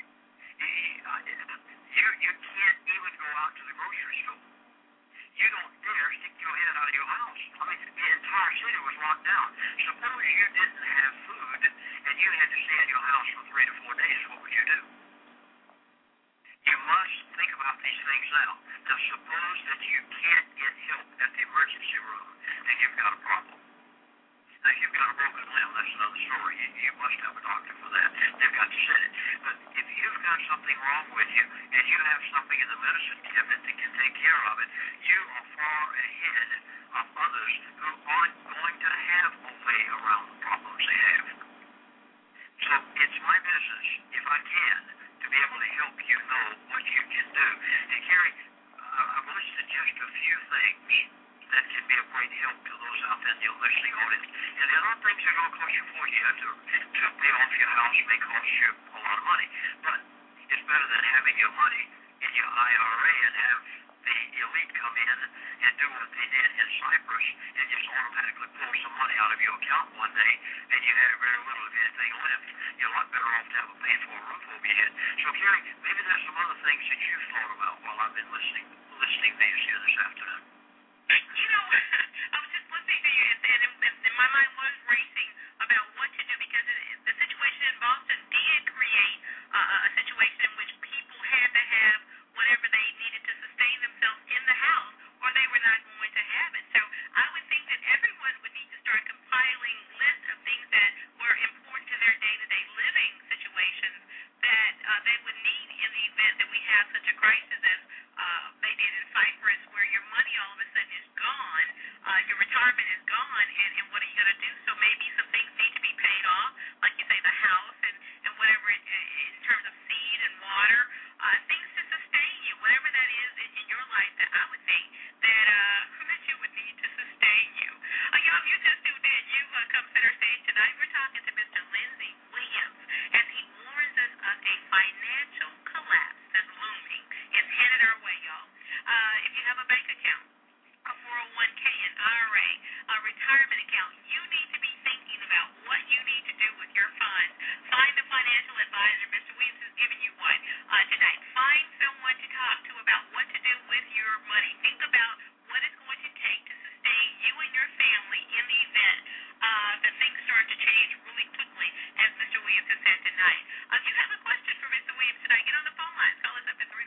You can't even go out to the grocery store. You don't dare stick your head out of your house. I mean, the entire city was locked down. Suppose you didn't have food and you had to stay in your house for 3 to 4 days. What would you do? You must think about these things now. Now, suppose that you can't get help at the emergency room and you've got a problem. Now, if you've got a broken limb, that's another story. You must have a doctor for that. They've got to set it. But if you've got something wrong with you and you have something in the medicine cabinet that can take care of it, you are far ahead of others who aren't going to have a way around the problems they have. So it's my business, if I can, to be able to help you know what you can do. And Gary, I've listed just a few things that can be of great help to those out there in the listening audience. And there are things that are going to cost you to pay off your house may cost you a lot of money. But it's better than having your money in your IRA and have the elite come in and do what they did in Cyprus and just automatically pull some money out of your account one day and you have very little of anything left. You're a lot better off to have a paid for roof over your head. So, Gary, maybe there's some other things that you've thought about while I've been listening to you here this afternoon. You know, I was just listening to you, and my mind was racing about what to do because the situation in Boston did create a situation in which people had to have whatever they needed to sustain themselves in the house, or they were not going to have it. So I would think that everyone would need to start compiling lists of things that were important to their day-to-day living situations that they would need in the event that we have such a crisis as they did in Cyprus, where your money all of a sudden is gone, your retirement is gone, and what are you going to do? So maybe some things tonight. If you have a question for Mr. Williams tonight, get on the phone line. Call us up at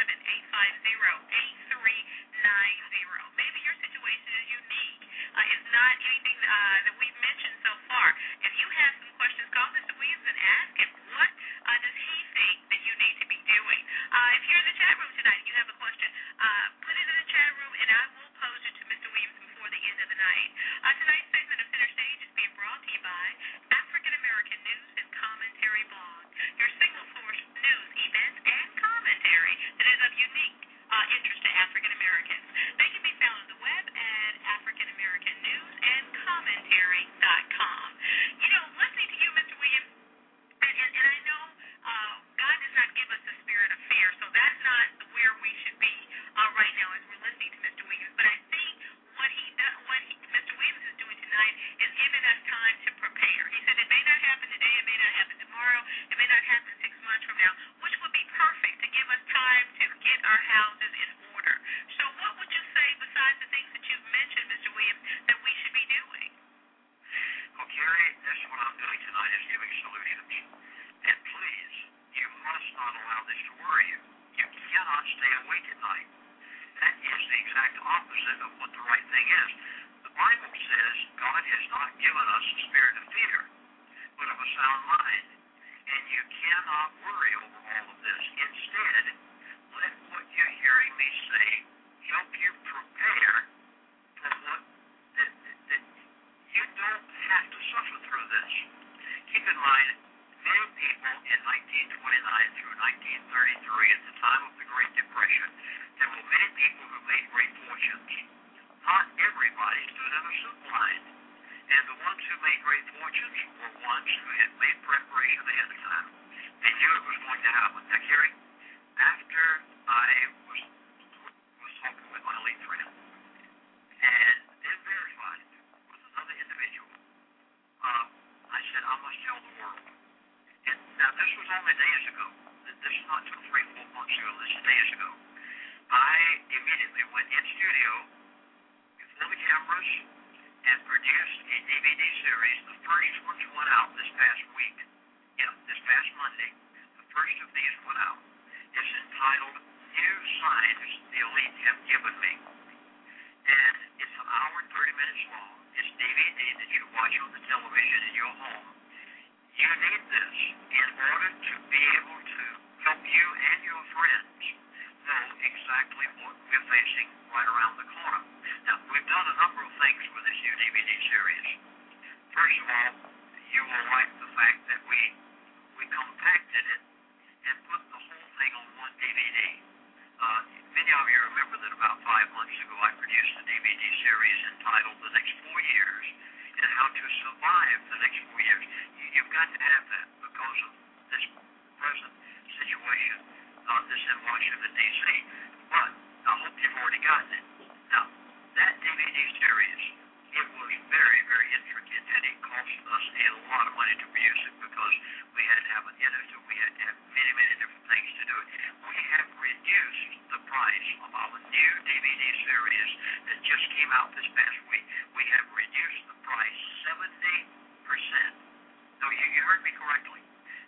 347-850-8390. Maybe your situation is unique. It's not anything that we've mentioned so far. If you have some questions, call Mr. Williams and ask him what does he think that you need to be doing. If you're in the chat room tonight and you have a question, put it in the chat room and I will pose it to Mr. Williams before the end of the night. Tonight's segment of Center Stage is being brought to you by African American News and Commentary Blog, your single source news, events, and commentary that is of unique interest to African Americans. They can be found on the web at AfricanAmericanNewsAndCommentary.com. You know, listening to you, Mr. Williams, and I know God does not give us the spirit of fear, so that's not where we should be right now as we're listening to Mr. Williams. But I think what Mr. Williams is doing tonight is giving us time to prepare. He said it may not happen today, it may not happen tomorrow, it may not happen 6 months from now, which would be perfect to give us time to get our houses in order. So what would you say, besides the things that you've mentioned, Mr. Williams, that we should be doing? Well, Carrie, that's what I'm doing tonight is giving solutions. And please, you must not allow this to worry you. You cannot stay awake at night. That is the exact opposite of what the right thing is. The Bible says God has not given us a spirit of fear, but of a sound mind. And you cannot worry over all of this. Instead, let what you're hearing me say help you prepare for what that you don't have to suffer through this. Keep in mind, many people in 1929 through 1933, at the time of the Great Depression, there were many people who made great fortunes. Not everybody stood in a soup line. And the ones who made great fortunes were ones who had made preparation ahead of time. They knew it was going to happen. Now, Carrie, after I was talking with my late friend and then verified with another individual, I said, I must tell the world. And now, this was only days ago. This is not 2 or 3, 4 months ago. This is days ago. I immediately went in studio before the cameras and produced a DVD series. The first ones went out this past week. Yeah, this past Monday. The first of these went out. It's entitled New Signs the Elite Have Given Me. And it's an hour and 30 minutes long. It's DVD that you watch on the television in your home. You need this in order to be able to help you and your friends know exactly what we're facing right around the corner. Now, we've done a number of things with this new DVD series. First of all, you will like the fact that we compacted it and put the whole thing on one DVD. Many of you remember that about 5 months ago I produced a DVD series entitled The Next 4 Years and How to Survive the Next 4 Years. You've got to have that because of this present situation, this in Washington, D.C. But I hope you've already gotten it. Now, that DVD series, it was very, very intricate, and it cost us a lot of money to produce it because we had to have an editor, we had to have many, many different things to do it. We have reduced the price of our new DVD series that just came out this past week. We have reduced the price 70%. No, you heard me correctly.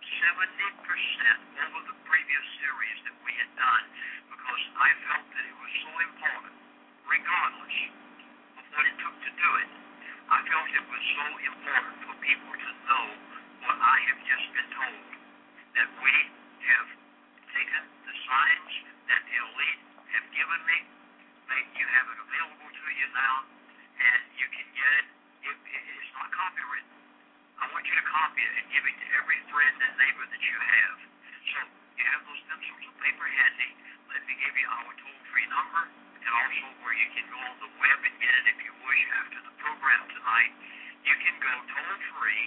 70% over the previous series that we had done because I felt that it was so important, regardless of what it took to do it. I felt it was so important for people to know what I have just been told, that we have taken the signs that the elite have given me, you have it available to you now, and you can get it. It's not copywritten. I want you to copy it and give it to every friend and neighbor that you have. So you have those pencils and paper handy. Let me give you our toll-free number and also where you can go on the web and get it if you wish after the program tonight. You can go toll-free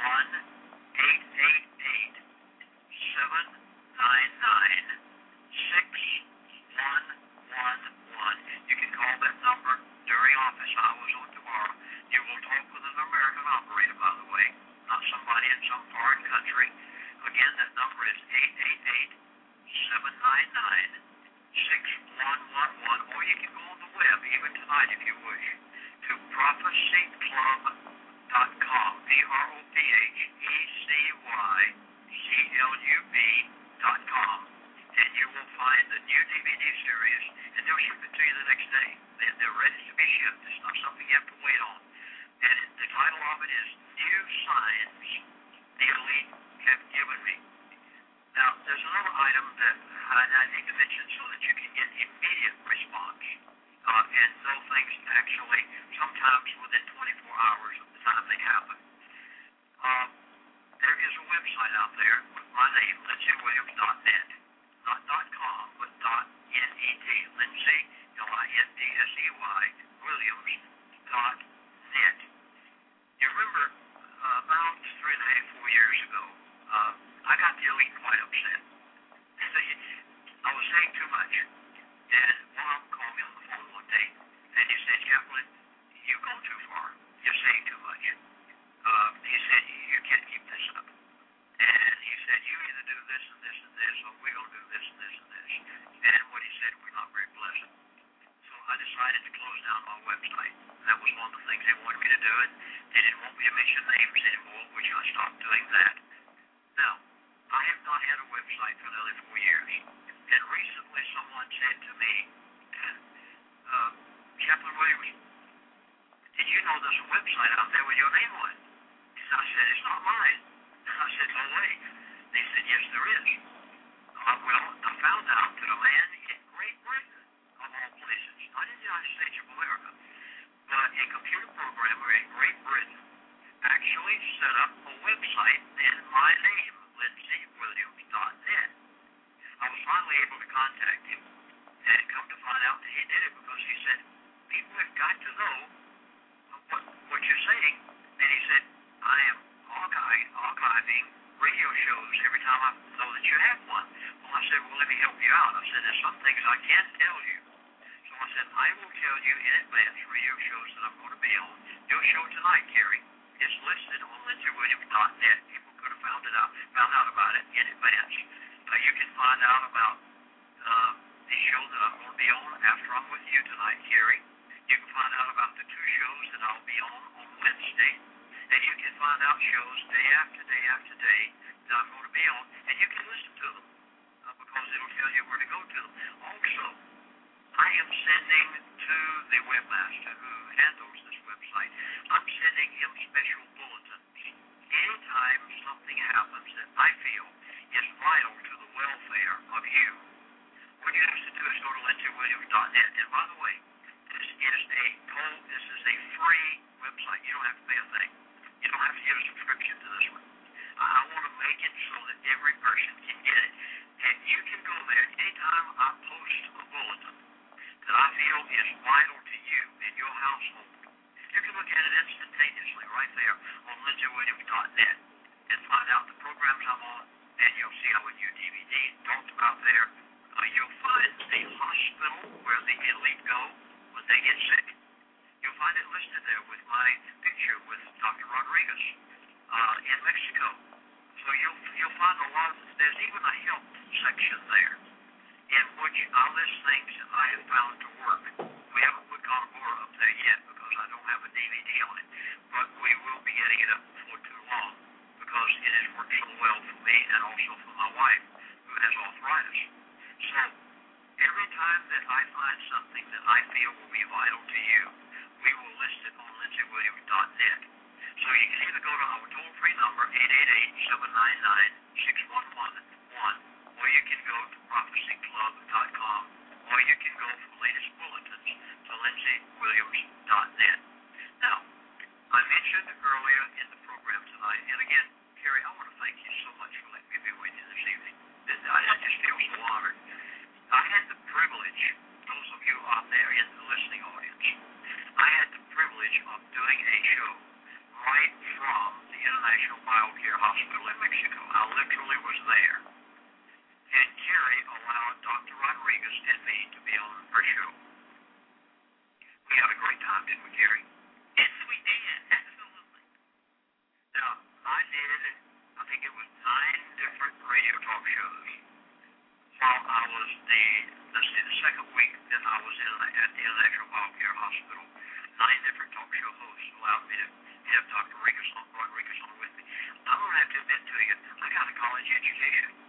1-888-799-6111. You can call that number during office hours or tomorrow. You will talk with an American operator, by the way, not somebody in some foreign country. Again, that number is 888-799-6111, or you can go on the web, even tonight if you wish, to prophecyclub.com, PROPHECYCLUB.com. and you will find the new DVD series, and they'll ship it to you the next day. They're ready to be shipped. It's not something you have to wait on. And the title of it is New Signs the Elite Have Given Me. Now, there's another item that I need to mention so that you can get immediate response and know things actually sometimes within 24 hours of the time they happen. There is a website out there with my name, LindseyWilliams.net, not .com, but .net, Lindsey, Lindsey, Williams.net. You remember about 3.5, 4 years ago, I got the elite quite upset. I was saying too much, and one of them called me on the phone one day, and he said, Chaplain, you've gone too far. You're saying too much. He said, you can't keep this up. And he said, you either do this and this and this, or we're going to do this and this and this. And what he said was not very pleasant. So I decided to close down my website. That was one of the things they wanted me to do, and they didn't want me to mention names anymore, which I stopped doing that. Now, I have not had a website for nearly 4 years. And recently someone said to me, Chaplain Williams, did you know there's a website out there with your name on it? And I said, it's not mine. I said, no way. They said, yes, there is. Well, I found out that a man in Great Britain, of all places, not in the United States of America, but a computer programmer in Great Britain actually set up a website in my name, LindseyWilliams.net. I was finally able to contact him and come to find out that he did it because he said, people have got to know what you're saying. And he said, I am archiving radio shows every time I know that you have one. Well, I said, well, let me help you out. I said, there's some things I can't tell you. So I said, I will tell you in advance radio shows that I'm going to be on. Your show tonight, Kerry, is listed on LindseyWilliams.net. People could have found out about it in advance. You can find out about the show that I'm going to be on after I'm with you tonight, Kerry. You can find out about the 2 shows that I'll be on Wednesday. And you can find out shows day after day after day that I'm going to be on. And you can listen to them because it'll tell you where to go to them. Also, I am sending to the webmaster who handles this website, I'm sending him special bulletins. Anytime something happens that I feel is vital to the welfare of you, what you have to do is go to LindseyWilliams.net. And by the way, this is a free website. You don't have to pay a thing. You don't have to get a subscription to this one. I want to make it so that every person can get it. And you can go there anytime I post a bulletin that I feel is vital to you in your household. You can look at it instantaneously right there on LindseyWilliams.net and find out the programs I'm on, and you'll see our new DVD talked about there. You'll find the hospital where the elite go when they get sick. You'll find it listed there with my picture with Dr. Rodriguez in Mexico. So you'll find a lot of, there's even a health section there in which I list things that I have found to work. We haven't put Carnivore up there yet because I don't have a DVD on it, but we will be getting it up before too long because it has worked so well for me and also for my wife who has arthritis. So every time that I find something that I feel will be vital to you, we will list it on LindseyWilliams.net. So you can either go to our toll-free number, 888-799-6111, or you can go to prophecyclub.com, or you can go for the latest bulletins to LindseyWilliams.net. Now, I mentioned earlier in the program tonight, and again, Kerry, I want to thank you so much for letting me be with you this evening. I just feel so honored. I had the privilege, those of you out there in the listening audience, I had the privilege of doing a show right from the International BioCare Hospital in Mexico. I literally was there. And Kerry allowed Dr. Rodriguez and me to be on her show. We had a great time, didn't we, Kerry? Yes, we did. Absolutely. Now, I did, I think it was 9 different radio talk shows while I was the second week that I was at the International BioCare Hospital. 9 different talk show hosts allowed me to have Dr. Rodriguez on with me. I'm going to have to admit to you, I got a college education.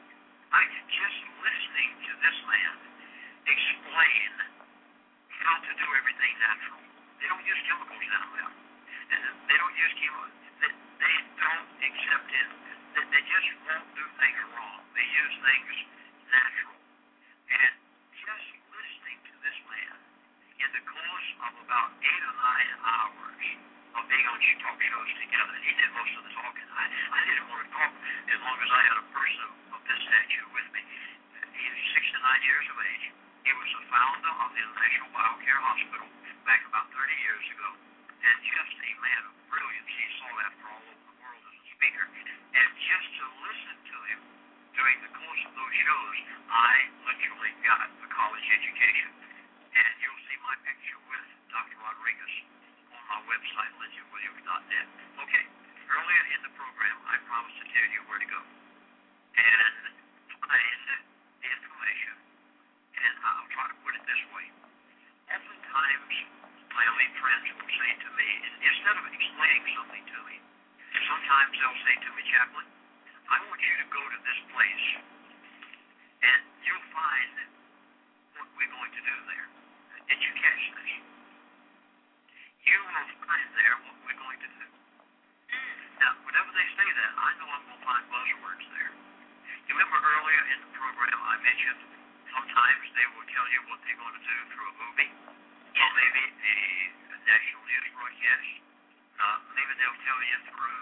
Just listening to this man explain how to do everything natural. They don't use chemicals down there. And they don't use chemicals. They don't accept it. They just won't do things wrong. They use things natural. And just listening to this man in the course of about 8 or 9 hours of being on talk shows together, and he did most of the talking. I didn't want to talk as long as I had a person of this stature with me. He was 69 years of age. He was the founder of the National BioCare Hospital back about 30 years ago, and just a man of brilliance. He sought after all over the world as a speaker, and just to listen to him during the course of those shows, I literally got a college education. And you'll see my picture with Dr. Rodriguez on my website, LindseyWilliams.net. Okay, earlier in the program, I promised to tell you where to go and find the information. And I'll try to put it this way. Oftentimes, my elite friends will say to me, instead of explaining something to me, sometimes they'll say to me, Chaplain, I want you to go to this place, and you'll find what we're going to do there. Did you catch this? You will find there what we're going to do. Now, whenever they say that, I know I'm going to find buzzwords there. You remember earlier in the program I mentioned sometimes they will tell you what they're going to do through a movie, or maybe a national news broadcast. Maybe they'll tell you through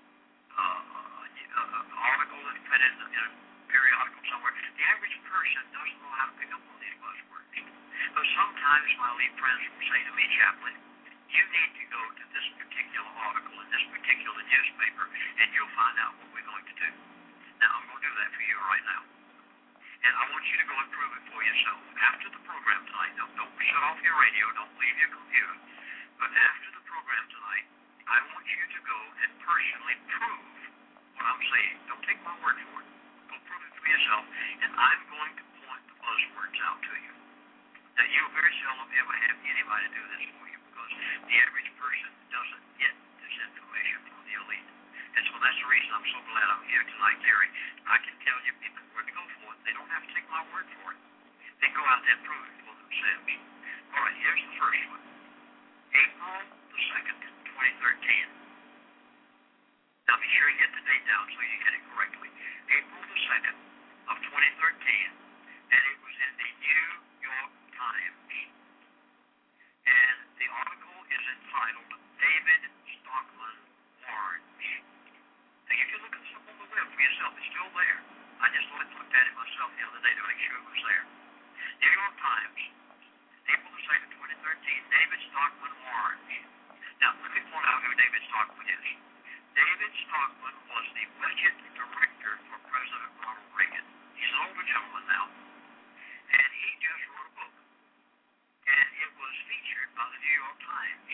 an article that's put in a periodical somewhere. The average person doesn't know how to pick up on these buzzwords. But sometimes my elite friends will say to me, Chaplain, you need to go to this particular article in this particular newspaper, and you'll find out what we're going to do. Now, I'm going to do that for you right now. And I want you to go and prove it for yourself. After the program tonight, don't shut off your radio, don't leave your computer. But after the program tonight, I want you to go and personally prove what I'm saying. Don't take my word for it. Go prove it for yourself. And I'm going to point the buzzwords out to you. Now, you very seldom ever have anybody do this for you because the average person doesn't get this information from the elite. And so that's the reason I'm so glad I'm here tonight, Gary. I can tell you people where to go for it. They don't have to take my word for it. They go out there and prove it for themselves. All right, here's the first one. April the 2nd, 2013. Now, be sure you get the date down so you get it correctly. April the 2nd of 2013, and it was in the New York Times. And the article is entitled David Stockman Warns. Now, you can look it up on the web for yourself. It's still there. I just looked at it myself the other day to make sure it was there. New York Times, April the 2nd, 2013, David Stockman Warns. Now, let me point out who David Stockman is. David Stockman was the budget director for President Ronald Reagan. He's an older gentleman now. And he just wrote a book. And it was featured by the New York Times.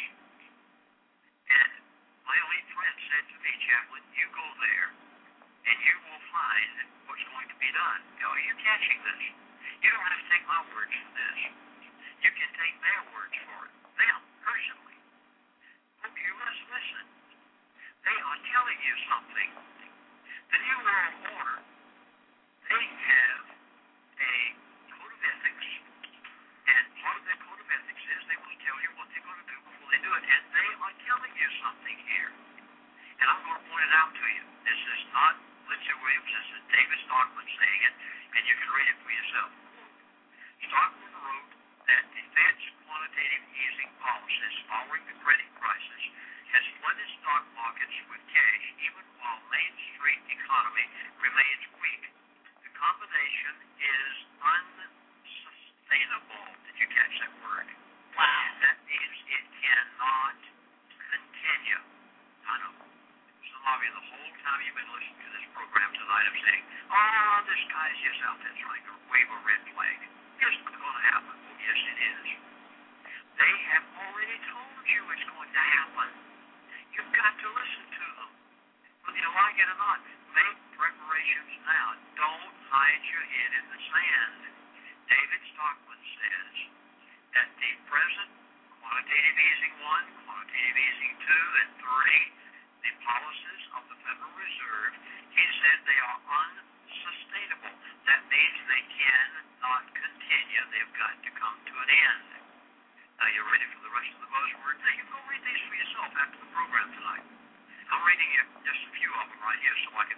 And my elite friend said to me, Chaplain, you go there and you will find what's going to be done. Now, are you catching this? You don't have to take my words for this. You can take their words for it. Them, personally. Hope you must listen. They are telling you something. The New World Order, they have a code of ethics. And part of their code of ethics is they will tell you what they're going to do before they do it. And they are telling you something here. And I'm going to point it out to you. This is not Lindsey Williams. This is David Stockman saying it. And you can read it for yourself. Stockman wrote that the Fed's quantitative easing policies following the credit crisis has flooded stock markets with cash even while Main Street economy remains weak. The combination is unsustainable. Did you catch that word? Wow. That means it cannot continue. I know. Some of you, the whole time you've been listening to this program tonight, I'm saying, oh, this guy's just out there trying to wave a red flag. It's not going to happen. Well, yes, it is. They have already told you it's going to happen. You've got to listen to them. Whether you like it or not, make preparations now. Don't hide your head in the sand. David Stockman says that the present quantitative easing 1, quantitative easing 2, and 3, the policies of the Federal Reserve, he said they are unsustainable.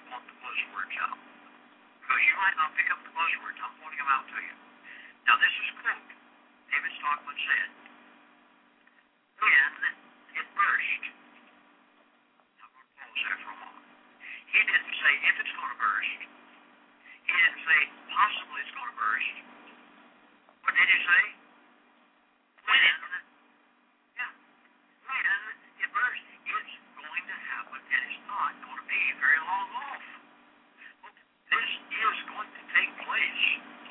want the buzzwords out. Because you might not pick up the buzzwords. I'm pointing them out to you. Now, this is a quote. David Stockman said, when it burst, I'm going to pause there for a moment. He didn't say if it's going to burst. He didn't say possibly it's going to burst. What did he say? When. Yeah. When it bursts. It's going to happen, and it's not going to be very long off. Well, this is going to take place.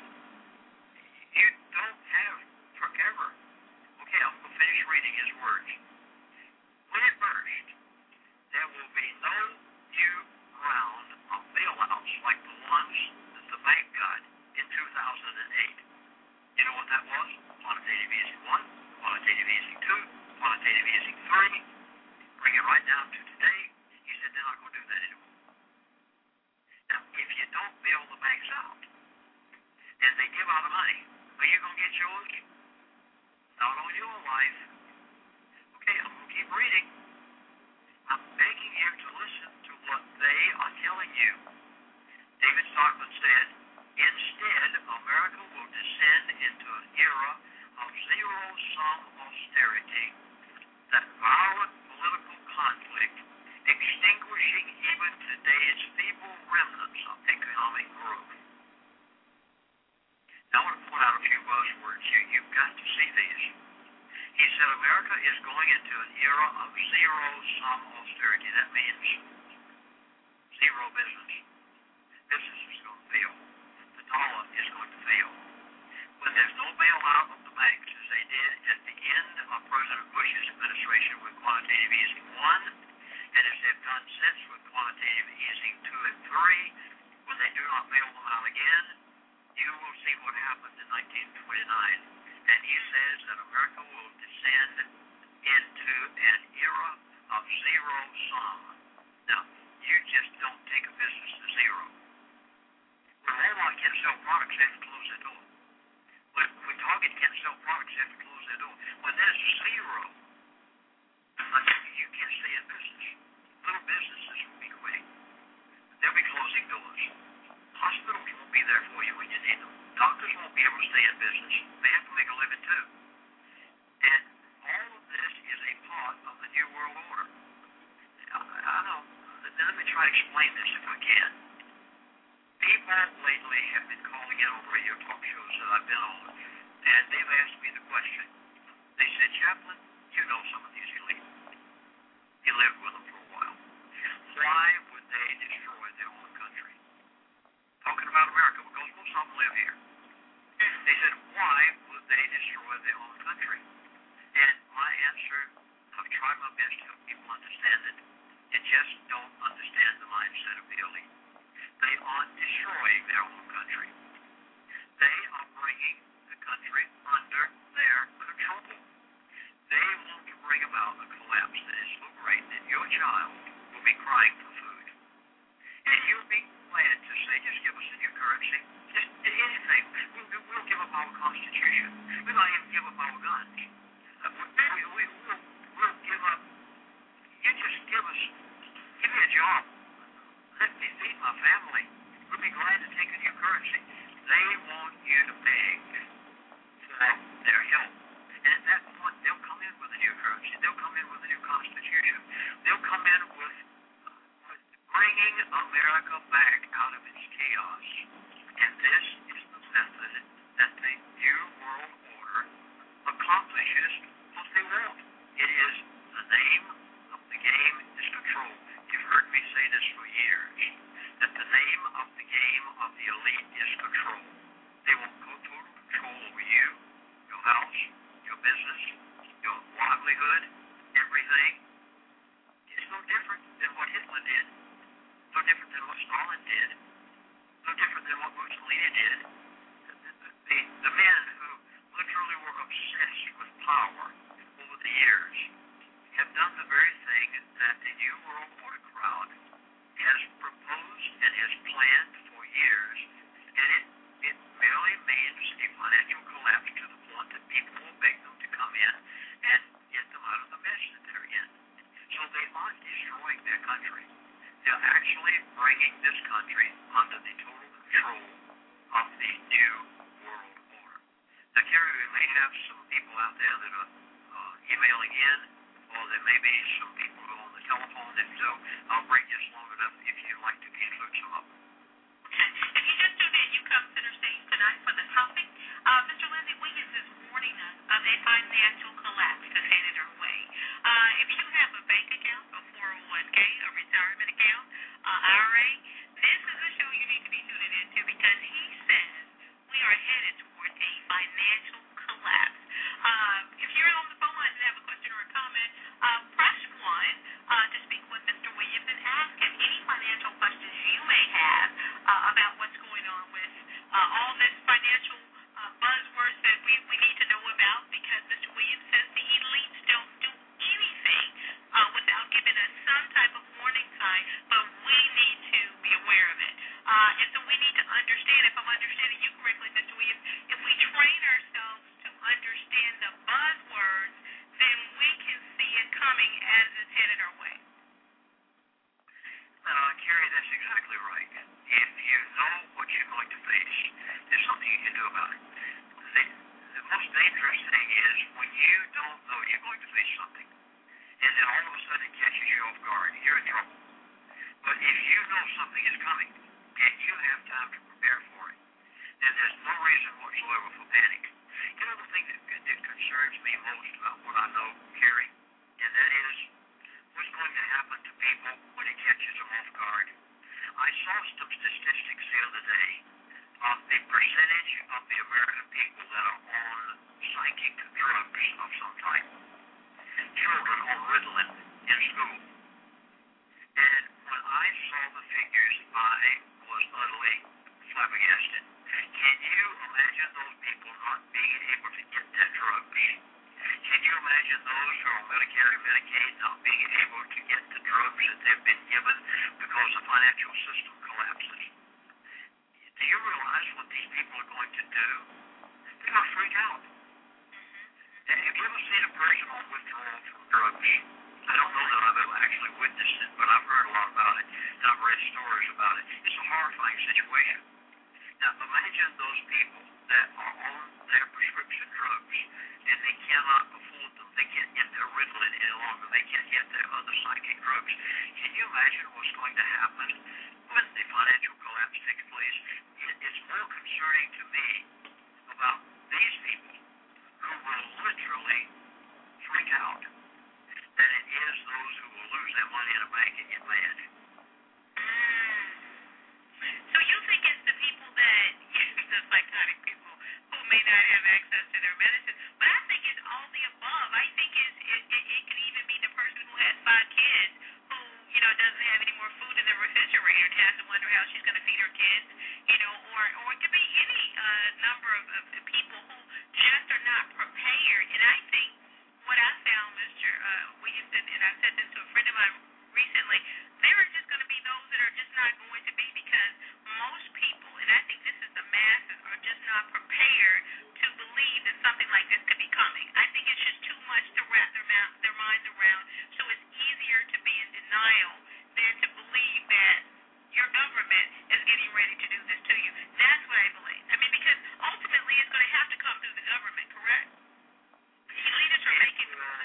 You don't have forever. Okay, I'm going to finish reading his words. When it burst, there will be no new round of bailouts like the ones that the bank got in 2008. You know what that was? Quantitative easing 1, quantitative easing 2, quantitative easing 3. Bring it right down to today. He said they're not going to do that anymore. Now, if you don't bail the banks out, and they give out money, are you going to get yours? Not on your life. Okay, I'm going to keep reading. I'm begging you to listen to what they are telling you. David Stockman said, instead, America will descend into an era of zero-sum austerity, that violent political conflict, extinguishing even today's feeble remnants of economic growth. Now, I want to point out a few buzzwords here. You've got to see these. He said America is going into an era of zero-sum austerity. That means zero business. Business is going to fail. The dollar is going to fail. When there's no bailout of the banks, as they did at the end of President Bush's administration with quantitative easing 1, and as they've done since with quantitative easing 2 and 3, when they do not bail them out again, you will see what happened in 1929. And he says that America will descend into an era of zero sum. Now, you just don't take a business to zero. When Walmart can't sell products, they have to close their door. When Target can't sell products, they have to close their door. When there's zero, you can't stay in business. Little businesses will be quitting. They'll be closing doors. Hospitals won't be there for you when you need them. Doctors won't be able to stay in business. They have to make a living too. And all of this is a part of the New World Order. I know. Let me try to explain this if I can. People lately have been calling in on radio talk shows that I've been on, and they've asked me the question. They said, Chaplain, you know some of these elites. You lived with them for a while. Why would they destroy their own country? Talking about America, because most of them live here. They said, why would they destroy their own country? And my answer, I've tried my best to help people understand it. You just don't understand the mindset of the elite. They aren't destroying their own country. They are bringing the country under their control. They want to bring about a collapse that is so great that your child will be crying for food. And you'll be glad to say, just give us a new currency. Just anything. We'll give up our Constitution. We might even give up our guns. We'll give up. You just give me a job. Let me feed my family. We'll be glad to take a new currency. They want you to beg for their help. And at that point, they'll come in with a new currency. They'll come in with a new Constitution. They'll come in with bringing America back out of its chaos. And this is the method that the New World Order accomplishes what they want. It is the name of the game is control. You've heard me say this for years, that the name of the game of the elite is control. They want total control over you, your house, your business, your livelihood, everything. It's no different than what Hitler did. No different than what Stalin did. No different than what Mussolini did. The men who literally were obsessed with power over the years have done the very thing that the New World Order crowd has proposed and has planned for years, and it merely means a financial collapse to the point that people will beg them to come in and get them out of the mess that they're in. So they aren't destroying their country. they're actually bringing this country under the total control of the New World Order. Now, Kerry, we may have some people out there that are emailing in, or there may be some people who are on the telephone, and so I'll break this long enough if you'd like to include some of them. Okay. If you just tuned in, you come center stage tonight for the topic. Mr. Lindsey Williams is warning us of a financial collapse that's headed our way. If you have a bank account, a 401k, a retirement account, IRA, this is a show you need to be tuning into because he says we are headed towards a financial collapse. If you're on the phone line and have a question or a comment, press 1 to speak with Mr. Williams and ask him any financial questions you may have about what's going on with all this financial buzzwords that we need to know about because Mr. Williams says the elites don't do anything without giving us some type of warning sign, but we need to be aware of it. And so we need to understand, if I'm understanding you correctly, Mr. Williams, if we train ourselves to understand the buzzwords, then we can see it coming as it's headed our way. Kerry, that's exactly right. If you know what you're going to face, there's something you can do about it. The most dangerous thing is when you don't know you're going to face something, and then all of a sudden it catches you off guard, you're in trouble. But if you know something is coming, and you have time to prepare for it, then there's no reason whatsoever for panic. You know the thing that concerns me most about what I know, Kerry, and that is what's going to happen to people when it catches them off guard. I saw some statistics the other day of the percentage of the American people that are on psychic drugs of some type. Children on Ritalin in school. And when I saw the figures, I was utterly flabbergasted. Can you imagine those people not being able to get their drugs? Can you imagine those who are on Medicare and Medicaid not being able to get the drugs that they've been given because the financial system collapses? Do you realize what these people are going to do? They're going to freak out. And have you ever seen a person on withdrawal from drugs? I don't know that I've ever actually witnessed it, but I've heard a lot about it, and I've read stories about it. It's a horrifying situation. Now, imagine those people that are on their prescription drugs, and they cannot afford them. They can't get their Ritalin any longer. They can't get their other psychic drugs. Can you imagine what's going to happen when the financial collapse takes place? It's more concerning to me about these people who will literally freak out than it is those who will lose their money in a bank and get mad. So you think it's the people that, the psychotic people who may not have access to their medicine, but I think it's all the above. I think it could even be the person who has 5 kids who, doesn't have any more food in the refrigerator and has to wonder how she's going to feed her kids, or it could be any number of people who just are not prepared. And I think what I found, Mr. Williamson, and I said this to a friend of mine recently, there are just going to be those that are just not going to be because most people, and I think this is the masses, are just not prepared to believe that something like this could be coming. I think it's just too much to wrap their minds around, so it's easier to be in denial than to believe that your government is getting ready to do this to you. That's what I believe. I mean, because ultimately it's going to have to come through the government, correct? The elitists are making...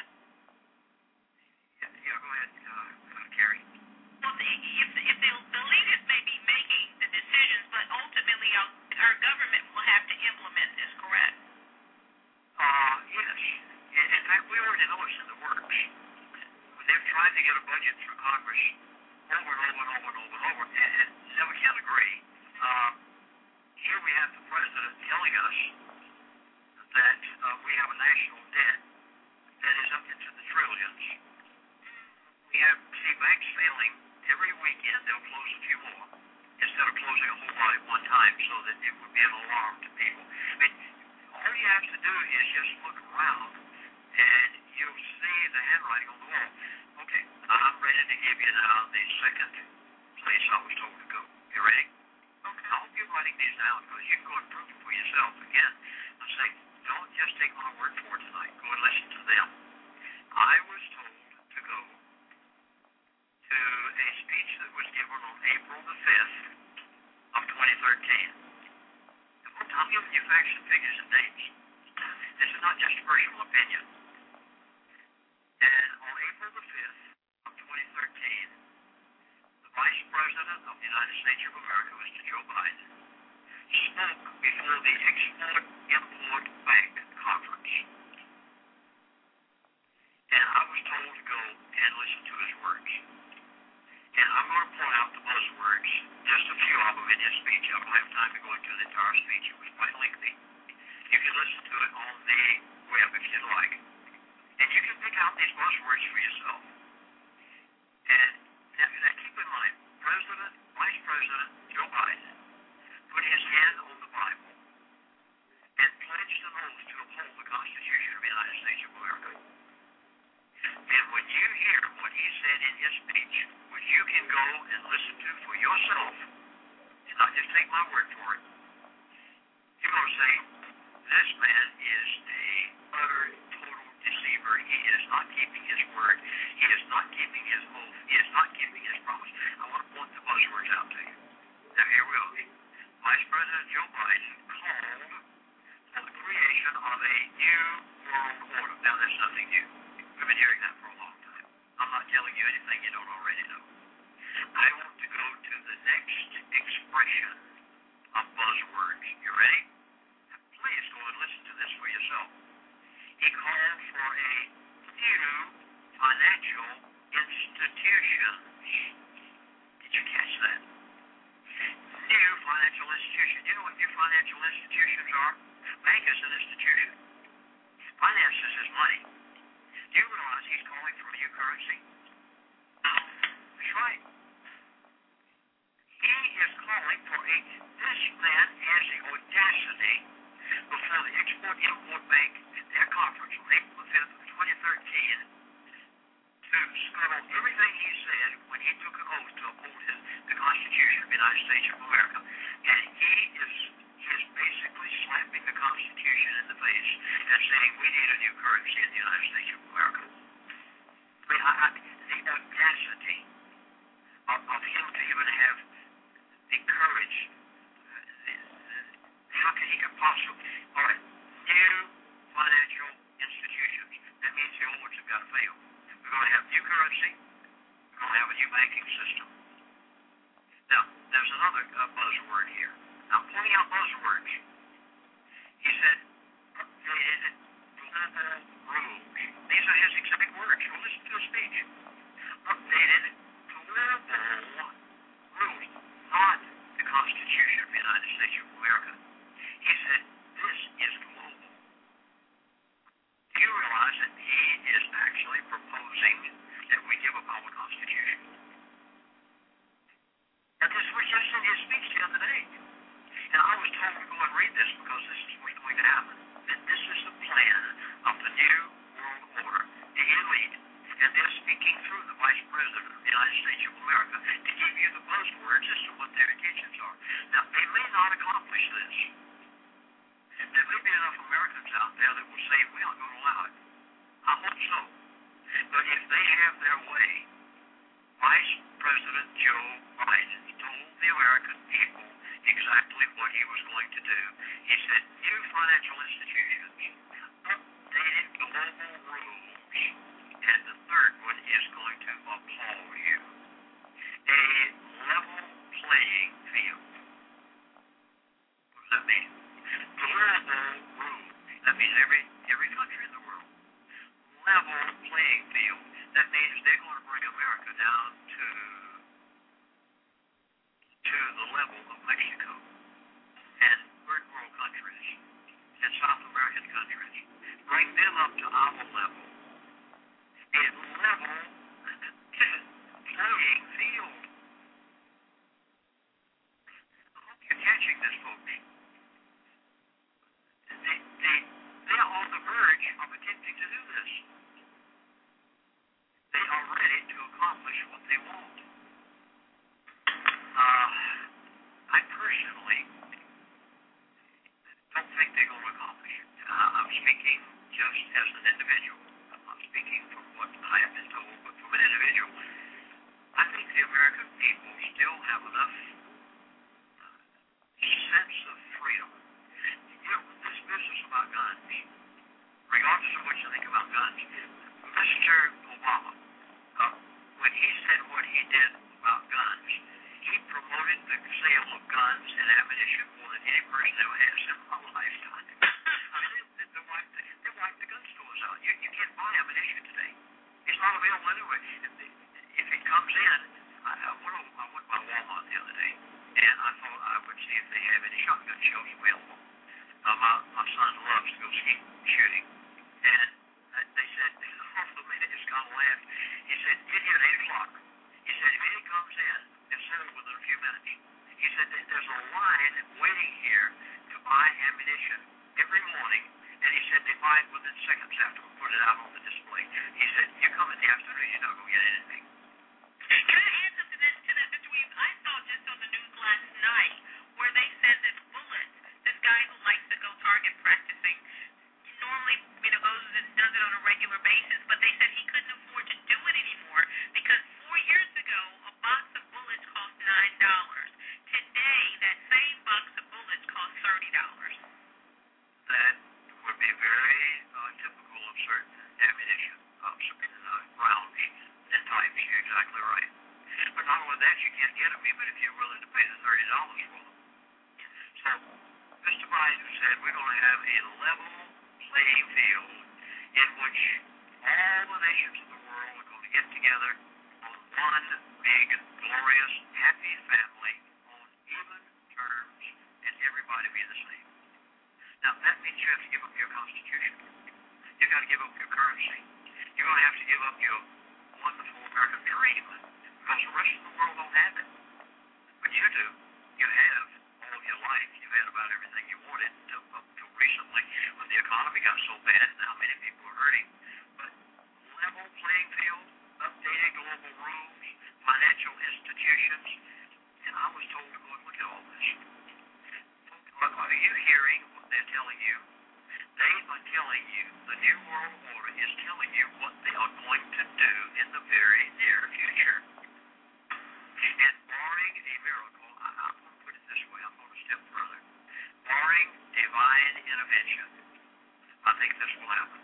Yeah, go ahead, Kerry. Well, if the elitists may be making the decisions, but ultimately our government will have to implement this, correct? Yes. In fact, we already know it's in the works. When they've tried to get a budget through Congress over and over and over and over and over, and never can agree. Here we have the president telling us that we have a national debt that is up into the trillions. We see banks failing every weekend. They'll close a few more instead of closing a whole lot at one time so that it would be an alarm to people. I mean, all you have to do is just look around and you'll see the handwriting on the wall. Okay, I'm ready to give you now the second place I was told to go. You ready? Okay. I hope you're writing these down because you can go and prove it for yourself. Again, I'm saying, don't just take my word for it tonight. Go and listen to them. I was told to go to a speech that was happened on April the 5th of 2013. And folks, I'm giving you facts and figures and dates. This is not just personal opinion. And on April the 5th of 2013, the Vice President of the United States of America, Mr. Joe Biden, spoke before the Export-Import Bank Conference. And I was told to go and listen to his words. And I'm going to point out the buzzwords, just a few of them in his speech. I don't have time to go into the entire speech. It was quite lengthy. You can listen to it on the web if you'd like. And you can pick out these buzzwords for yourself. And now keep in mind, Vice President Joe Biden put his hand on the Bible and pledged an oath to uphold the Constitution of the United States of America. And when you hear what he said in his speech, which you can go and listen to for yourself, and not just take my word for it, you're going to say, this man is a utter, total deceiver. He is not keeping his word. He is not keeping his oath. He is not keeping his promise. I want to point the buzzwords out to you. Now, here we go. Vice President Joe Biden called for the creation of a new world order. Now, there's nothing new. We've been hearing that for a long time. I'm not telling you anything you don't already know. I want to go to the next expression of buzzwords. You ready? Please go and listen to this for yourself. He called for a new financial institution. Did you catch that? New financial institution. You know what new financial institutions are? Bank is an institution. Finances is money. Do you realize he's calling for a new currency? That's right. He is calling for this man has the audacity before the Export-Import Bank at their conference on April 5th of 2013 to scuttle everything he said when he took an oath to uphold the Constitution of the United States of America. And he is basically slapping the Constitution in the face and saying we need a new currency in the United States of America. I mean, the audacity of him to even have the courage. How can he possibly? All right, new financial institutions. That means the old ones have got to fail. We're going to have new currency. We're going to have a new banking system. Now, there's another buzzword here. Now, I'm pointing out buzzwords. He said, updated global rules. These are his exact words. You'll listen to his speech. Updated global rules, not the Constitution of the United States of America. He said, this is global. Do you realize that he is actually proposing that we give up our Constitution? And this was just in his speech the other day. And I was told to go and read this because this is what's going to happen. That this is the plan of the new world order, the elite. And they're speaking through the Vice President of the United States of America to give you the buzzwords as to what their intentions are. Now, they may not accomplish this. There may be enough Americans out there that will say, we aren't going to allow it. I hope so. But if they have their way, Vice President Joe Biden told the American people exactly what he was going to do. He said, new financial institutions, updated global rules, and the third one is going to appall you. A level playing field. What does that mean? Global rules. That means every country in the world. Level playing field. That means they're going to bring America down to the level of Mexico and third world countries and South American countries. Bring them up to our level. A level playing field. I hope you're catching this, folks. They're on the verge of attempting to do this. They are ready to accomplish what they want. I personally don't think they're going to accomplish it. I'm speaking just as an individual. I'm not speaking from what I have been told, but from an individual. I think the American people still ammunition more than any person ever has in my lifetime. I mean, they wiped the gun stores out. You can't buy ammunition today. It's not available anywhere. If it comes in, I went by Walmart the other day, and I thought I would see if they have any shotgun shells available. My son loves to go skeet shooting, and they said, the man just kind of laughed. He said, get here at 8 o'clock. He said, if any comes in, they'll send it within a few minutes. He said, there's a line waiting here to buy ammunition every morning, and he said they buy it within seconds after we put it out on the display. He said, you come in the afternoon, you're not going to get anything. Can I add something to that, Mr. Williams? I saw just on the news last night where they said that bullets, this guy who likes to go target practicing, normally, goes and does it on a regular basis, but they said he couldn't afford to do it anymore because 4 years ago, a box of bullets cost $9. Today, that same box of bullets costs $30. That would be very typical of certain ammunition, certain rounds and types. You're exactly right. But not only that, you can't get them even if you're willing to pay the $30 for them. So, Mr. Biden said we're going to have a level playing field in which all the nations of the world are going to get together on one big, glorious, happy family on even terms, and everybody be the same. Now, that means you have to give up your Constitution. You've got to give up your currency. You're going to have to give up your wonderful American dream because the rest of the world don't have it. But you do. You have all of your life. You've had about everything you wanted up till recently when the economy got so bad and how many people are hurting. But level playing field, updated global rules, financial institutions, and I was told to go and look at all this. Are you hearing what they're telling you? They are telling you, the New World Order is telling you what they are going to do in the very near future. And barring a miracle, I'm going to put it this way, I'm going to step further. Barring divine intervention, I think this will happen.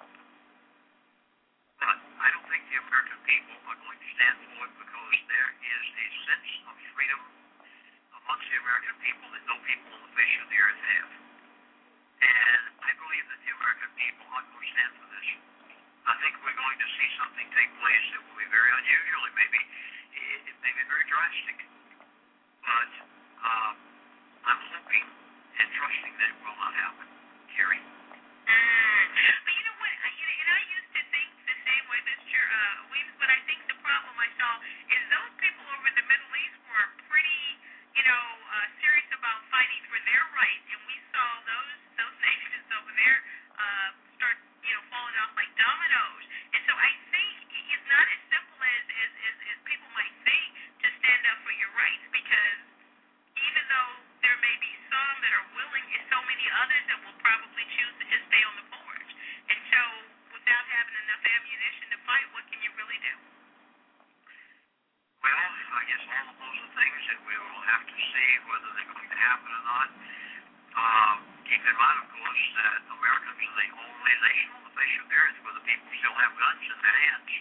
But I don't think the American people are going to stand for it because there is a sense of freedom amongst the American people that no people on the face of the earth have. And I believe that the American people aren't going to stand for this. I think we're going to see something take place that will be very unusual. It may be very drastic. But I'm hoping and trusting that it will not happen. Carrie? But you know what? I used to think the same way, Mr. Williams, but I think the problem I saw is those people over in the Middle East were pretty, serious about fighting for their rights, and we saw those nations over there start, falling off like dominoes. And so I think it's not as simple as people might think to stand up for your rights, because even though there may be some that are willing, and so many others that will probably choose to just stay on the porch. And so without having enough ammunition to fight, what can you really do? Well, I guess all of those are things that we will have to see whether they're going to happen or not. Keep in mind, of course, that Americans are the only nation on the face of the earth where the people still have guns in their hands.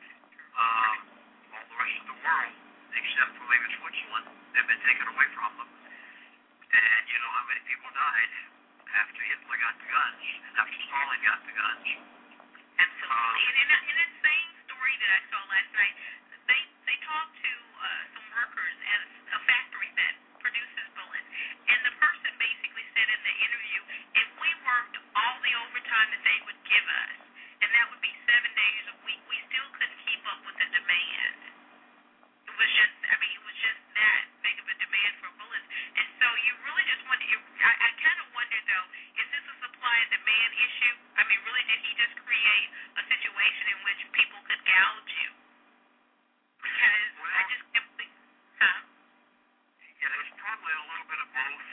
All the rest of the world, except for maybe Switzerland, have been taken away from them. And you know how many people died after Hitler got the guns, and after Stalin got the guns. Absolutely. And in that same story that I saw last night, they talked to some workers at a factory that produces bullets, and the person basically said in the interview, if we worked all the overtime that they would give us, and that would be 7 days a week, we still couldn't keep up with the demand. It was just that big of a demand for bullets. And so you really just wonder, I kind of wonder though, is this a supply and demand issue? Really, did he just create a situation in which people could gouge you? Because I just kept thinking, Yeah, it's probably a little bit of both.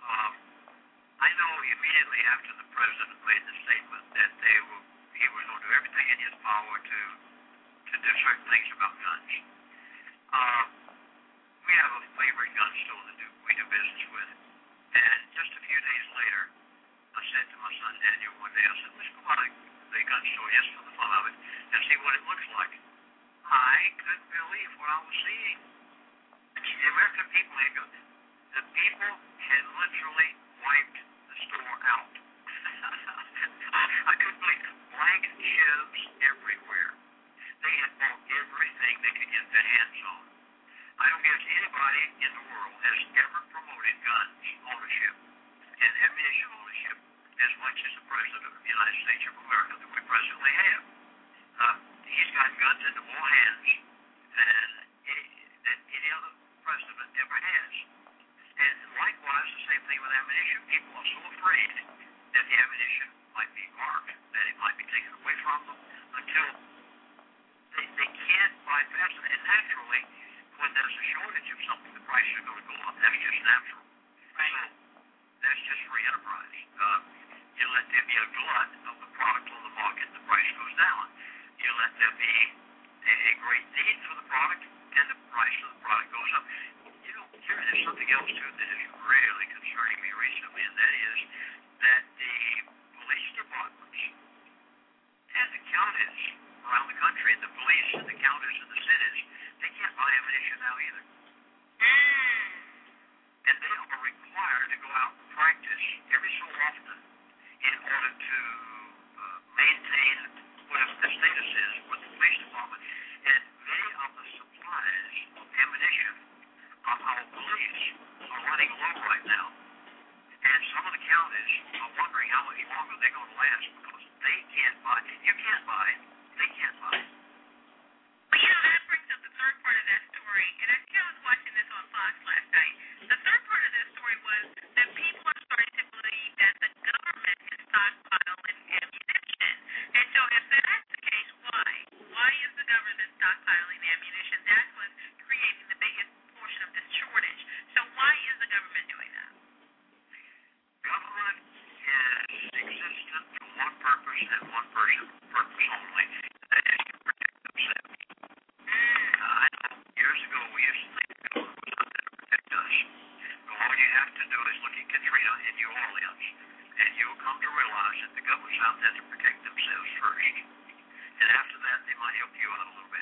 I know immediately after the president made the statement that he was going to do everything in his power to do certain things about guns. We have a favorite gun store that we do business with, and just a few days later, I said to my son Daniel one day, I said, let's go by the gun store just for the fun of it and see what it looks like. I couldn't believe what I was seeing. The American people ain't good. The people had literally wiped the store out. I couldn't believe it. Blank shelves everywhere. They had bought everything they could get their hands on. I don't guess anybody in the world has ever promoted guns ownership and ammunition ownership as much as the President of the United States of America that we presently have. He's gotten guns into more hands than any other president ever has. And likewise, the same thing with ammunition. People are so afraid that the ammunition might be marked, that it might be taken away from them until they can't bypass it. And naturally, when there's a shortage of something, the price is going to go up. That's just natural. Right. So that's just free enterprise. You let there be a glut of the product on the market, the price goes down. You let there be a great need for the product, and the price of the product goes up. You know, there's something else too that is really concerning me recently, and that is that the police departments and the counties around the country, and the police and the counties and the cities, they can't buy ammunition now either. And they are required to go out and practice every so often in order to maintain whatever the status is with the police department. And many of the supplies of ammunition of our police are running low right now. And some of the counties are wondering how much longer they're going to last because they can't buy. You can't buy. They can't buy. Well, that brings up the third part of that story. And I think I was watching this on Fox last night. The third part of that story was that people are starting to believe that the government is stockpiling ammunition. And so if that's the case, why? Why is the government stockpiling ammunition? That's what's creating the biggest portion of this shortage. So why is the government doing that? Government is existent for one purpose and one purpose only. That is to protect themselves. I know years ago we used to think the government was out there to protect us. But all you have to do is look at Katrina in New Orleans, and you'll come to realize that the government's out there to protect themselves first. And after that, they might help you out a little bit.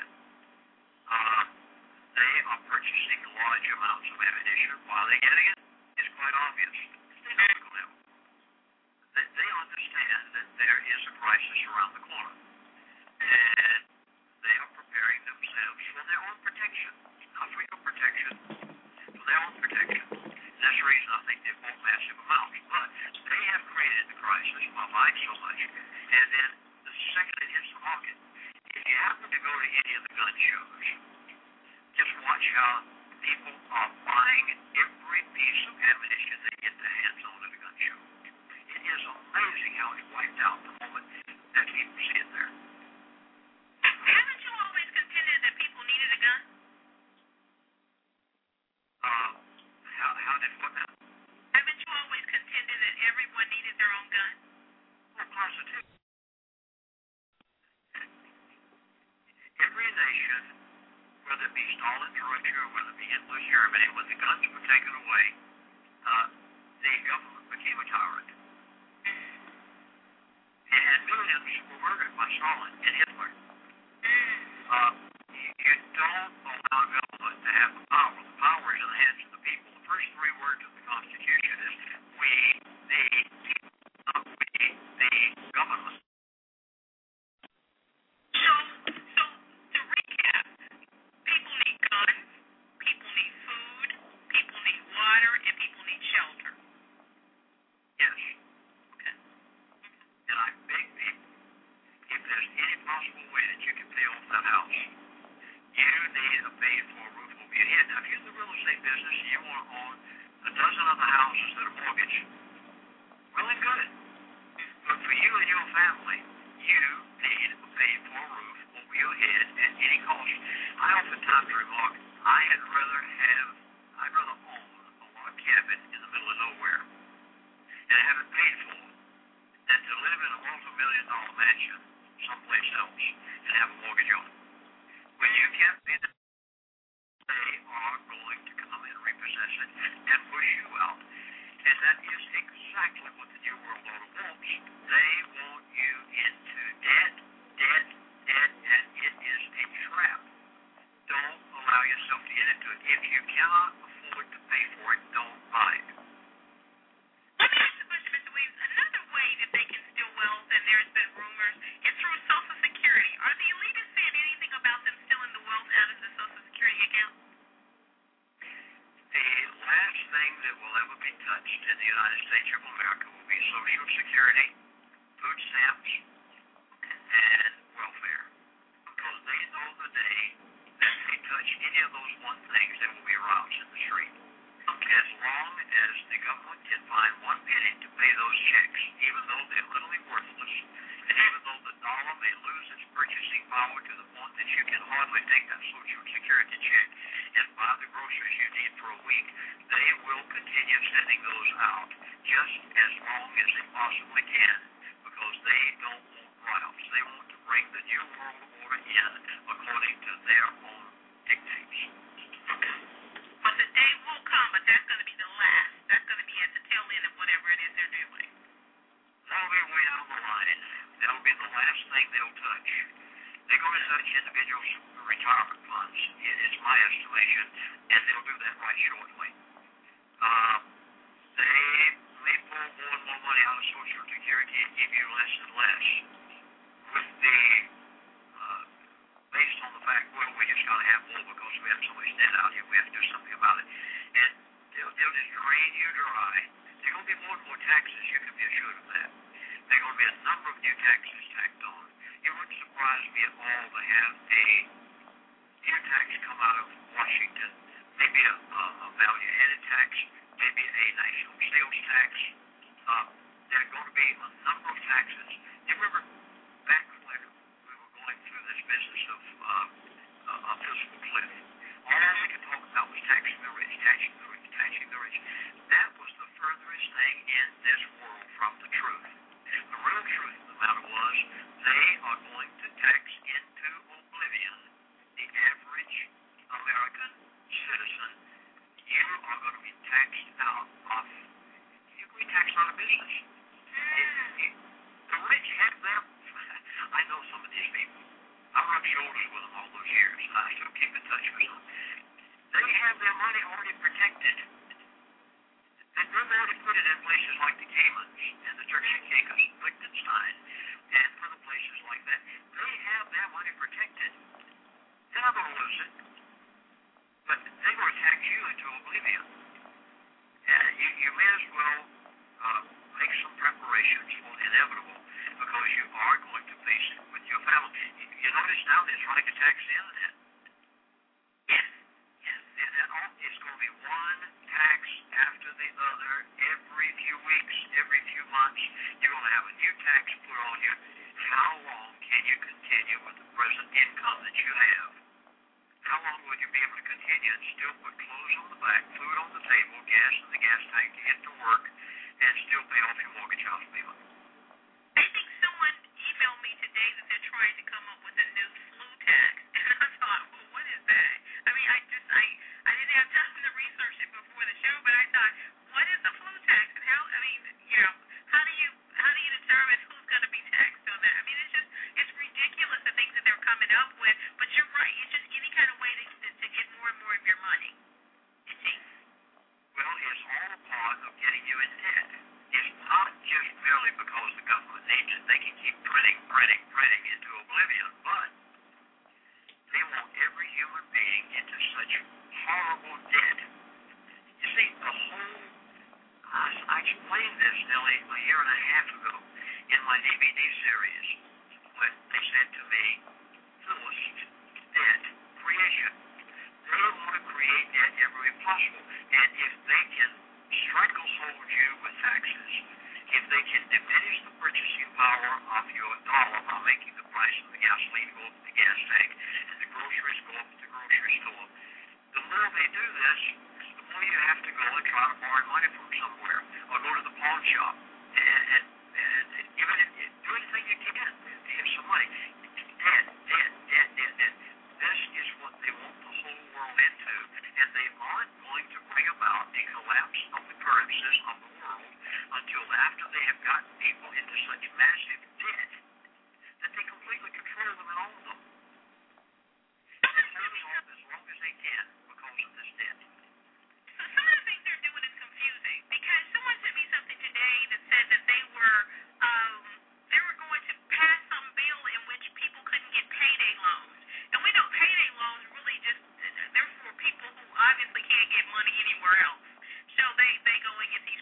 They are purchasing large amounts of ammunition. While they're getting it, it's quite obvious. They know it's going to happen. They understand that there is a crisis around the corner. And they are preparing themselves for their own protection. Not for your protection, for their own protection. And that's the reason I think they've bought massive amounts. But they have created the crisis by buying so much. And then the second it hits the market, if you happen to go to any of the gun shows, just watch how people are buying every piece of ammunition they get their hands on at a gun show. It is amazing how it's wiped out the moment that people see it there. Haven't you always contended that people needed a gun? How did what now? Haven't you always contended that everyone needed their own gun? Well, positive. Every nation, whether it be Stalin, Russia, or whether it be Hitler, Germany, when the guns were taken away, the government became a tyrant. And millions were murdered by Stalin and Hitler. You don't allow government to have the power. The power is in the hands of the people. The first three words of the Constitution is we, the people, not we, the government. So to recap, people need guns, people need food, people need water, and people need shelter. Yes. Okay. And I beg people, if there's any possible way that you can pay off that house, you need a paid-for roof over your head. Now, if you're in the real estate business and you want to own a dozen other houses that are mortgaged, well and good. But for you and your family, you need a paid-for roof over your head at any cost. I oftentimes remark, I'd rather own a log cabin in the middle of nowhere and have it paid for than to live in a multi-million-dollar mansion someplace else and have a mortgage on it. When you can't pay them, they are going to come and repossess it and push you out. And that is exactly what the New World Order wants. They want you into debt, and it is a trap. Don't allow yourself to get into it. If you cannot afford to pay for it, don't buy it. touched in the United States of America will be Social Security, food stamps, and welfare. Because they know the day that they touch any of those one things, there will be riots in the street. As long as the government can find one penny to pay those checks, even though they're literally worthless, and even though the dollar may lose its purchasing power to the point that you can hardly take that Social Security check and buy the groceries you need for a week, they will continue sending those out just as long as they possibly can, because they don't want riots. They want to bring the new world order in according to their own dictates. But the day will come, but that's going to be the last. That's going to be at the tail end of whatever it is they're doing. That'll be way down the line. That'll be the last thing they'll touch. They're going to touch individuals' retirement funds, is my estimation, and they'll do that right shortly. They may pull more and more money out of Social Security and give you less and less with the, based on the fact, well, we just got to have more because we have so much debt out here, we have to do something about it. And they'll just drain you dry. There are going to be more and more taxes, you can be assured of that. There are going to be a number of new taxes tacked on. It wouldn't surprise me at all to have a new tax come out of Washington, maybe a value-added tax, maybe a national sales tax. There are going to be a number of taxes. You remember back when we were going through this business of a fiscal cliff, all we could talk about was taxing the rich, taxing the rich, taxing the rich. That was the furthest thing in this world from the truth. The real truth of the matter was they are going to tax into oblivion the average American citizen. You are going to be taxed out of, you're going to be taxed out of business. The rich have their, I know some of these people. I rubbed shoulders with them all those years. I still keep in touch with them. They have their money already protected. And they've already put it in places like the Caymans and the Turks and Caicos, Liechtenstein, and other places like that. They have their money protected. They're not going to lose it. But they're going to tax you into oblivion. And you may as well make some preparations for the inevitable, because you are going to face it with your family. You notice now they're trying to tax the internet. Yes. And it's going to be one tax after the other every few weeks, every few months. You're going to have a new tax put on you. How long can you continue with the present income that you have? How long will you be able to continue and still put clothes on the back, food on the table, gas in the gas tank to get to work, and still pay off your mortgage house payment? I think someone emailed me today that they're trying to come up with a new flu tax, and I thought, well, what is that? I mean, I didn't have time to research it before the show, but I thought, what is the flu tax, and how? I mean, how do you determine who's going to be taxed on that? I mean, it's ridiculous the things that they're coming up with. But you're right, it's just any kind of way to get more and more of your money. It seems. Well, it's all a part of getting you in debt. It's not just merely because the government needs it. They can keep printing into oblivion, but they want every human being into such horrible debt. You see, I explained this nearly a year and a half ago in my DVD series, when they said to me, Phyllis, debt creation. They want to create debt every way possible. And if they can stranglehold you with taxes, if they can diminish the purchasing power of your dollar by making the price of the gasoline go up at the gas tank and the groceries go up at the grocery store, the more they do this, the more you have to go and try to borrow money from somewhere or go to the pawn shop and even do anything you can to get some money. Debt. This is what they want the whole world into, and they aren't going to bring about a collapse of the currencies of the world until after they have gotten people into such massive debt that they completely control them and own them. They're holding on as long as they can because of this debt. So some of the things they're doing is confusing, because someone sent me something today that said that they were going to pass some bill in which people couldn't get payday loans. And we know payday loans really just, they're for people who obviously can't get money anywhere else. So they go and get these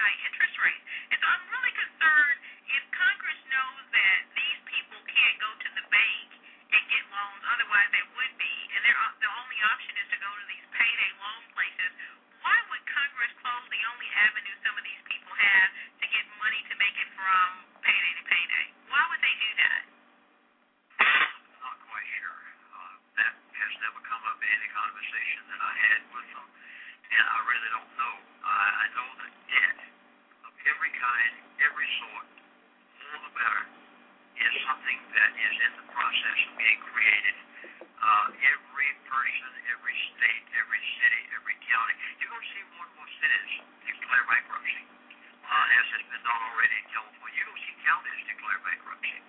high interest rates. And so I'm really concerned if Congress knows that these people can't go to the bank and get loans, otherwise they would be, and the only option is to go to these payday loan places. Why would Congress close the only avenue some of these people have to get money to make it from payday to payday? Why would they do that? Not quite sure. That has never come up in any conversation that I had with them, and I really don't know. I know that debt of every kind, every sort, all the better, is something that is in the process of being created. Every person, every state, every city, every county, you're going to see more and more cities declare bankruptcy, as has been done already in California. You're going to see counties declare bankruptcy.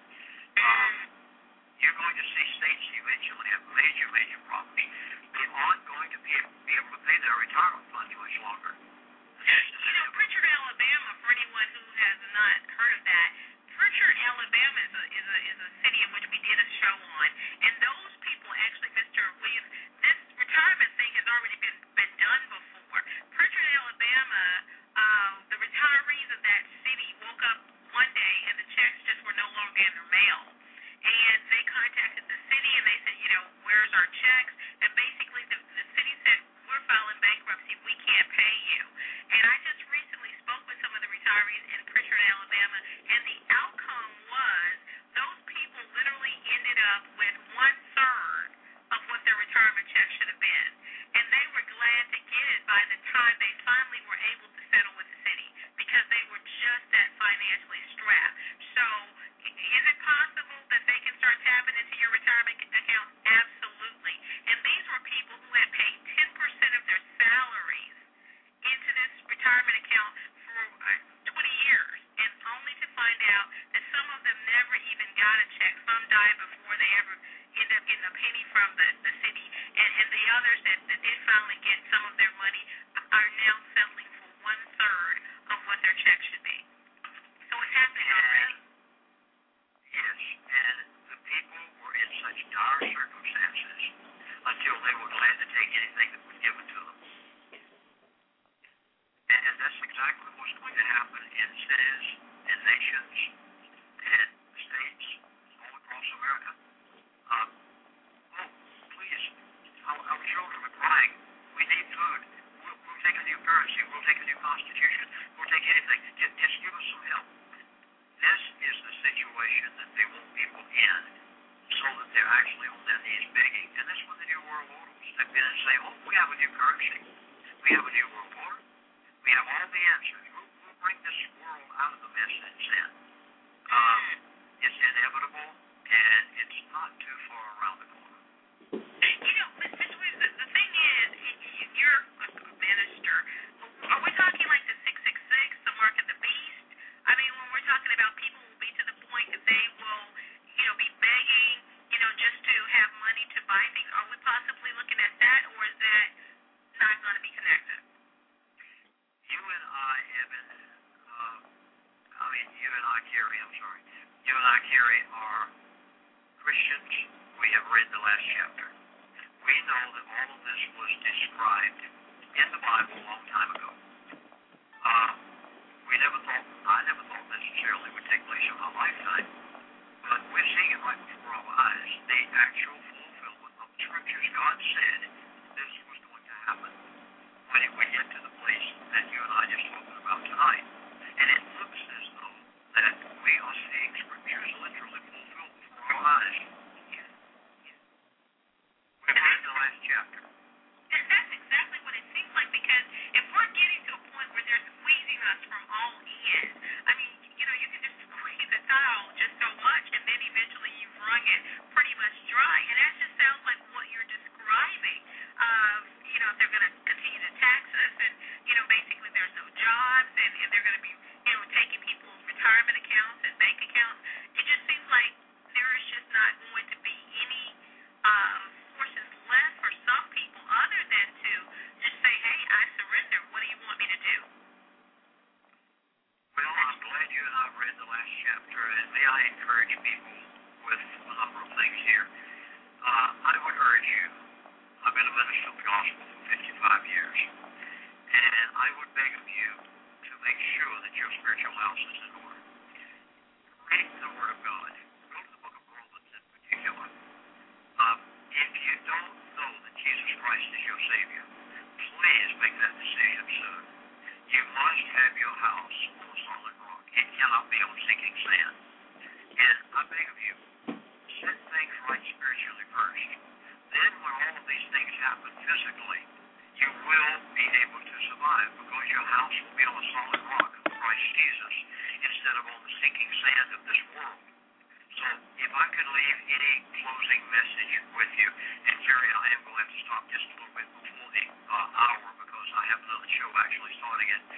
You're going to see states eventually have major, major problems. They aren't going to be able to pay their retirement funds much longer. You know, Pritchard, Alabama, for anyone who has not heard of that, Pritchard, Alabama is a city in which we did a show on, and those people actually, Mr. Williams, this retirement thing has already been done before. Pritchard, Alabama, the retirees of that city woke up one day and the checks just were no longer in their mail. And they contacted the city and they said, you know, where's our checks? And basically the city said, we're filing bankruptcy. We can't pay you. And I just recently spoke with some of the retirees in Pritchard, Alabama, and the outcome was those people literally ended up with 1/3 of what their retirement check should have been. And they were glad to get it by the time they finally were able to settle with the city because they were just that financially strapped. So is it possible that they can start tapping into your retirement account? Absolutely. And these were people who had paid 10% of their salaries into this retirement account for 20 years, and only to find out that some of them never even got a check. Some died before they ever ended up getting a penny from the city, and the others that did finally get some of their money are now settling for 1/3 of what their check should be. So it's happening already. Yes, and the people were in such dire circumstances until they were glad to take anything that was given to them. And that's exactly what's going to happen in cities and nations and states all across America. Please, our children are crying. We need food. We'll take a new currency. We'll take a new constitution. We'll take anything. Just give us some help. This is the situation that they want people in so that they're actually on their knees begging. And that's when the New World Order will step in and say, oh, we have a new currency. We have a new world order. We have all the answers. We'll bring this world out of the mess it's in. It's inevitable, and it's not too far around the corner. You know, Mr. Williams, the thing is, you're a minister. Are we talking like the 666, the mark of the beast? I mean, when we're talking about people will be to the point that they will, you know, be begging, you know, just to have money to buy things. Are we possibly looking at that, or is that not going to be connected? You and I, Evan, you and I, Carrie, I'm sorry. You and I, Carrie, are Christians. We have read the last chapter. We know that all of this was described in the Bible a long time ago. I never thought necessarily would take place in my lifetime, but we're seeing it right before our eyes. The actual fulfillment of the scriptures. God said this was going to happen when we get to the place that you and I just spoke about tonight. And it looks as though that we are seeing scriptures literally fulfilled before our eyes. We've read the last chapter. And that's exactly what it seems like, because if we're getting to a point where they're squeezing us from all ends, I mean, you know, you can just squeeze a towel just so much, and then eventually you've wrung it pretty much dry. And that just sounds like what you're describing. You know, if they're going to continue to tax us, and, you know, basically there's no jobs, and they're going to be, you know, taking people's retirement accounts and bank accounts. It just seems like there is just not going to be any forces left for some people other than to just say, hey, I surrender. What do you want me to do? Well, I'm glad you and I read the last chapter, and may I encourage people with a number of things here. I would urge you, I've been a minister of the gospel for 55 years, and I would beg of you to make sure that your spiritual house is in order. Read the Word of God. Go to the book of Romans in particular. If you don't know that Jesus Christ is your Savior, please make that decision soon. You must have your house on a solid rock. It cannot be on sinking sand. And I beg of you, set things right spiritually first. Then when all of these things happen physically, you will be able to survive because your house will be on a solid rock of Christ Jesus instead of on the sinking sand of this world. So if I could leave any closing message with you, and Jerry, I am going to have to stop just a little bit before the hour because I have another show actually starting in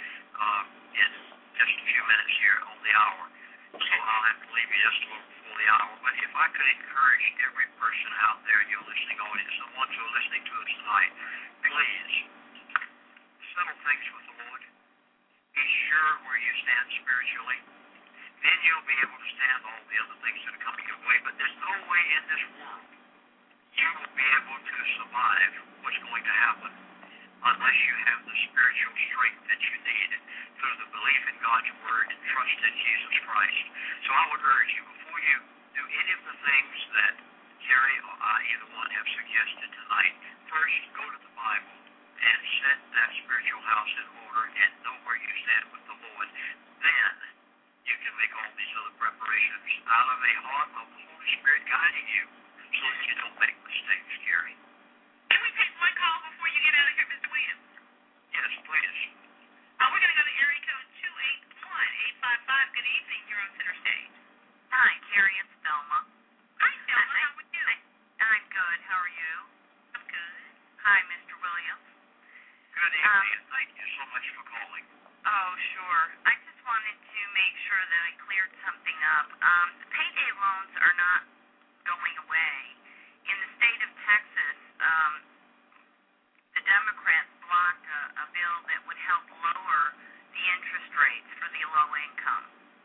just a few minutes here on the hour. So I'll have to leave you just a little before the hour. But if I could encourage every person out there, your listening audience, the ones who are listening to us tonight, please settle things with the Lord. Be sure where you stand spiritually. Then you'll be able to stand all the other things that are coming your way. But there's no way in this world you will be able to survive what's going to happen unless you have the spiritual strength that you need through the belief in God's Word and trust in Jesus Christ. So I would urge you, before you do any of the things that Jerry or I, either one, have suggested tonight, first go to the Bible and set that spiritual house in order and know where you stand with the Lord. Then you can make all these other preparations out of a heart of the Holy Spirit guiding you so that you don't make mistakes, Jerry. Can we take one call before you get out of here, Mr. Williams? Yes, please. We're going to go to area code 281-855. Good evening. You're on center stage. Hi, Terry. It's Thelma. Hi, Thelma. How are you? I'm good. How are you? I'm good. Hi, Mr. Williams. Good evening, and thank you so much for calling. Oh, sure. I just wanted to make sure that I cleared something up. The payday loans are not going away. In the state of Texas, the Democrats blocked a bill that would help lower the interest rates for the low income.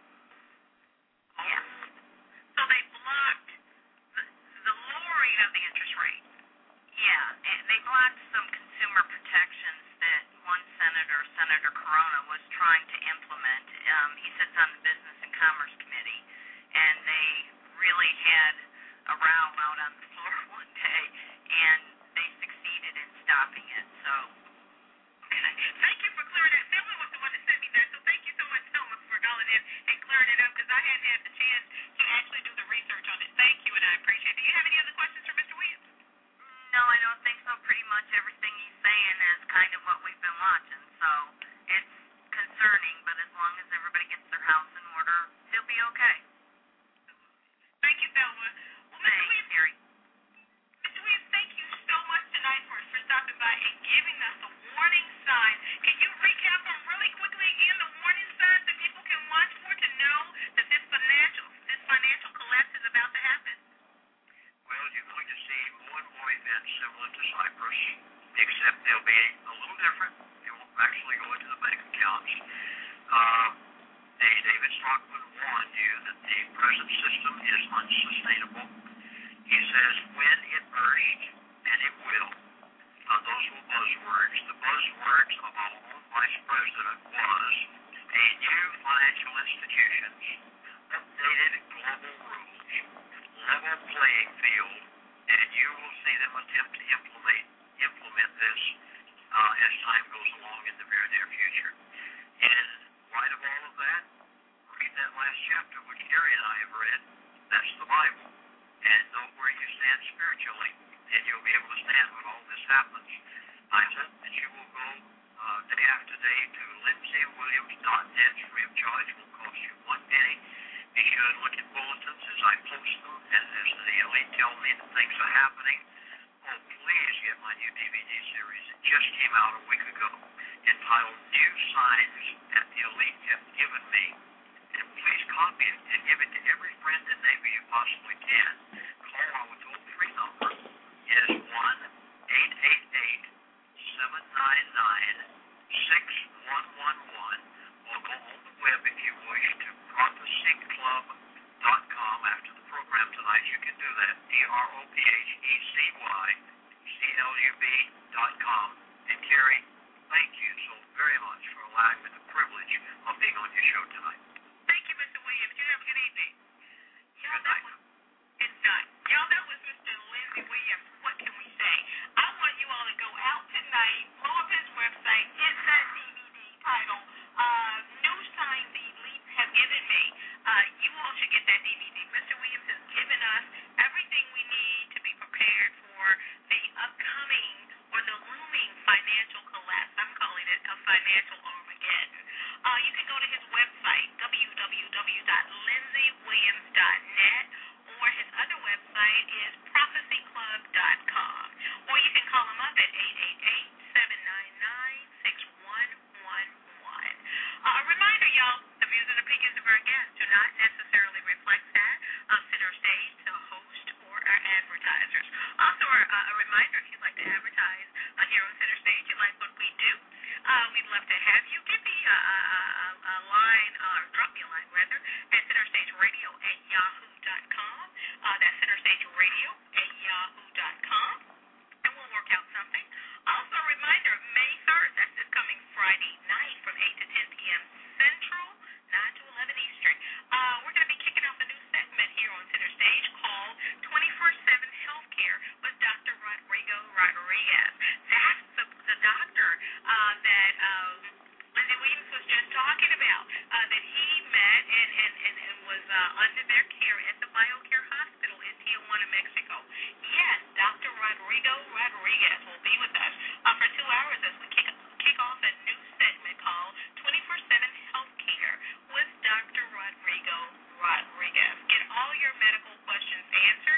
Yes. So they blocked the lowering of the interest rate. Yeah, they blocked some consumer protections that one senator, Senator Corona, was trying to implement. He sits on the Business and Commerce Committee, and they really had a row out on the floor one day, and they succeeded in stopping it. So, okay. Thank you for clearing that. Thelma was the one that sent me that, so thank you so much, Thelma, for calling in and clearing it up because I hadn't had the chance to actually do the research on it. Thank you, and I appreciate it. Do you have any other questions for Mr. Williams? no, I don't think so. Pretty much everything he's saying is kind of what we've been watching. So it's concerning, but as long as everybody gets their house in order, he'll be okay. Thank you, Thelma. Well, Mr. Williams, Terry. Mr. Williams, thank you so much tonight for stopping by and giving us a warning sign. Can you recap them really quickly again, the warning signs that people can watch for to know that this financial collapse is about to happen? Well, you're going to see more and more events similar to Cyprus, except they'll be a little different. They won't actually go into the bank accounts. David Stockman warned you that the present system is unsustainable. He says when it bursts, and it will, those were buzzwords. The buzzwords of our own vice president was a new financial institutions, updated global rules, level playing field, and you will see them attempt to implement this as time goes along in the very near future. In light of all of that, read that last chapter which Gary and I have read. That's the Bible. And know where you stand spiritually, and you'll be able to stand when all this happens. I hope that you will go day after day to LindsayWilliams.net free of charge. It won't cost you one penny. Be sure to look at bulletins as I post them, and as the elite tell me that things are happening. Oh, please get my new DVD series. It just came out a week ago, entitled New Signs That the Elite Have Given Me. And please copy it and give it to every friend and neighbor you possibly can. Call our toll-free number. It is 1-888-799-6111, or go on the web if you wish to prophecyclub.com. After the program tonight, you can do that. prophecyclub.com. And Terry, thank you so very much for allowing me the privilege Armageddon. You can go to his website, www.lindsaywilliams.net, or his other website is prophecyclub.com. Or you can call him up at 888-799-6111. A reminder, y'all, the views and opinions of our guests do not necessarily reflect that of Center Stage, the host, or our advertisers. Also, a reminder, if you'd like to advertise here on Center Stage, you like what we do, we'd love to have you. Give me a line, or drop me a line, rather, at centerstageradio@yahoo.com. That's centerstageradio@yahoo.com. And we'll work out something. Also, a reminder, May 3rd, that's this coming Friday night from 8 to 10 p.m. Central, 9 to 11 Eastern. We're going to be kicking off a new segment here on Center Stage called 24/7 Healthcare with Dr. Rodrigo Rodriguez. That's the doctor that Lindsay Williams was just talking about, that he met and was under their care at the BioCare Hospital in Tijuana, Mexico. Yes, Dr. Rodrigo Rodriguez will be with us for 2 hours as we kick off a new segment called 24/7 Healthcare with Dr. Rodrigo Rodriguez. Get all your medical questions answered.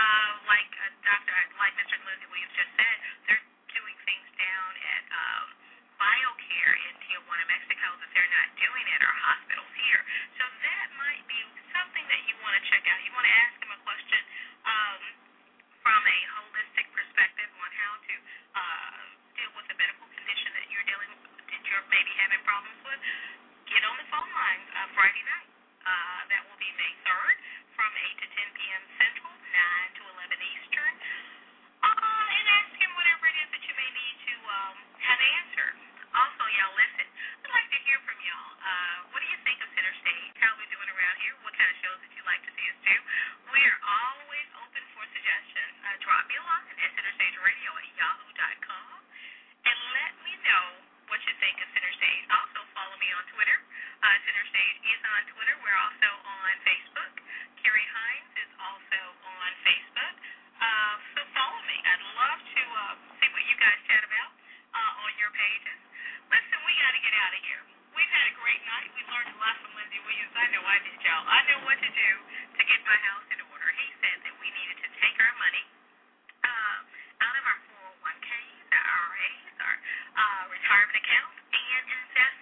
Like Mr. Lindsay Williams just said, they're doing things down at BioCare in Tijuana, Mexico that they're not doing at our hospitals here. So that might be something that you want to check out. You want to ask them a question from a holistic perspective on how to deal with the medical condition that you're maybe having problems with. Get on the phone lines Friday night. That will be May 3rd from 8 to 10 p.m. Central, 9 to 11 Eastern. And ask him whatever it is that you may need to have answered. Also, y'all, listen, I'd like to hear from y'all. What do you think of Center Stage? How are we doing around here? What kind of shows would you like to see us do? We're always open for suggestions. Drop me a line at centerstageradio@yahoo.com and let me know what you think of Center Stage. Also, follow me on Twitter. Center Stage is on Twitter. We're also on Facebook. Carrie Hines is also on Facebook. So follow me. I'd love to see what you guys chat about on your pages. Listen, we got to get out of here. We've had a great night. We learned a lot from Lindsay Williams. I know I did, y'all. I know what to do to get my house in order. He said that we needed to take our money out of our 401ks, our IRAs, our retirement accounts, and invest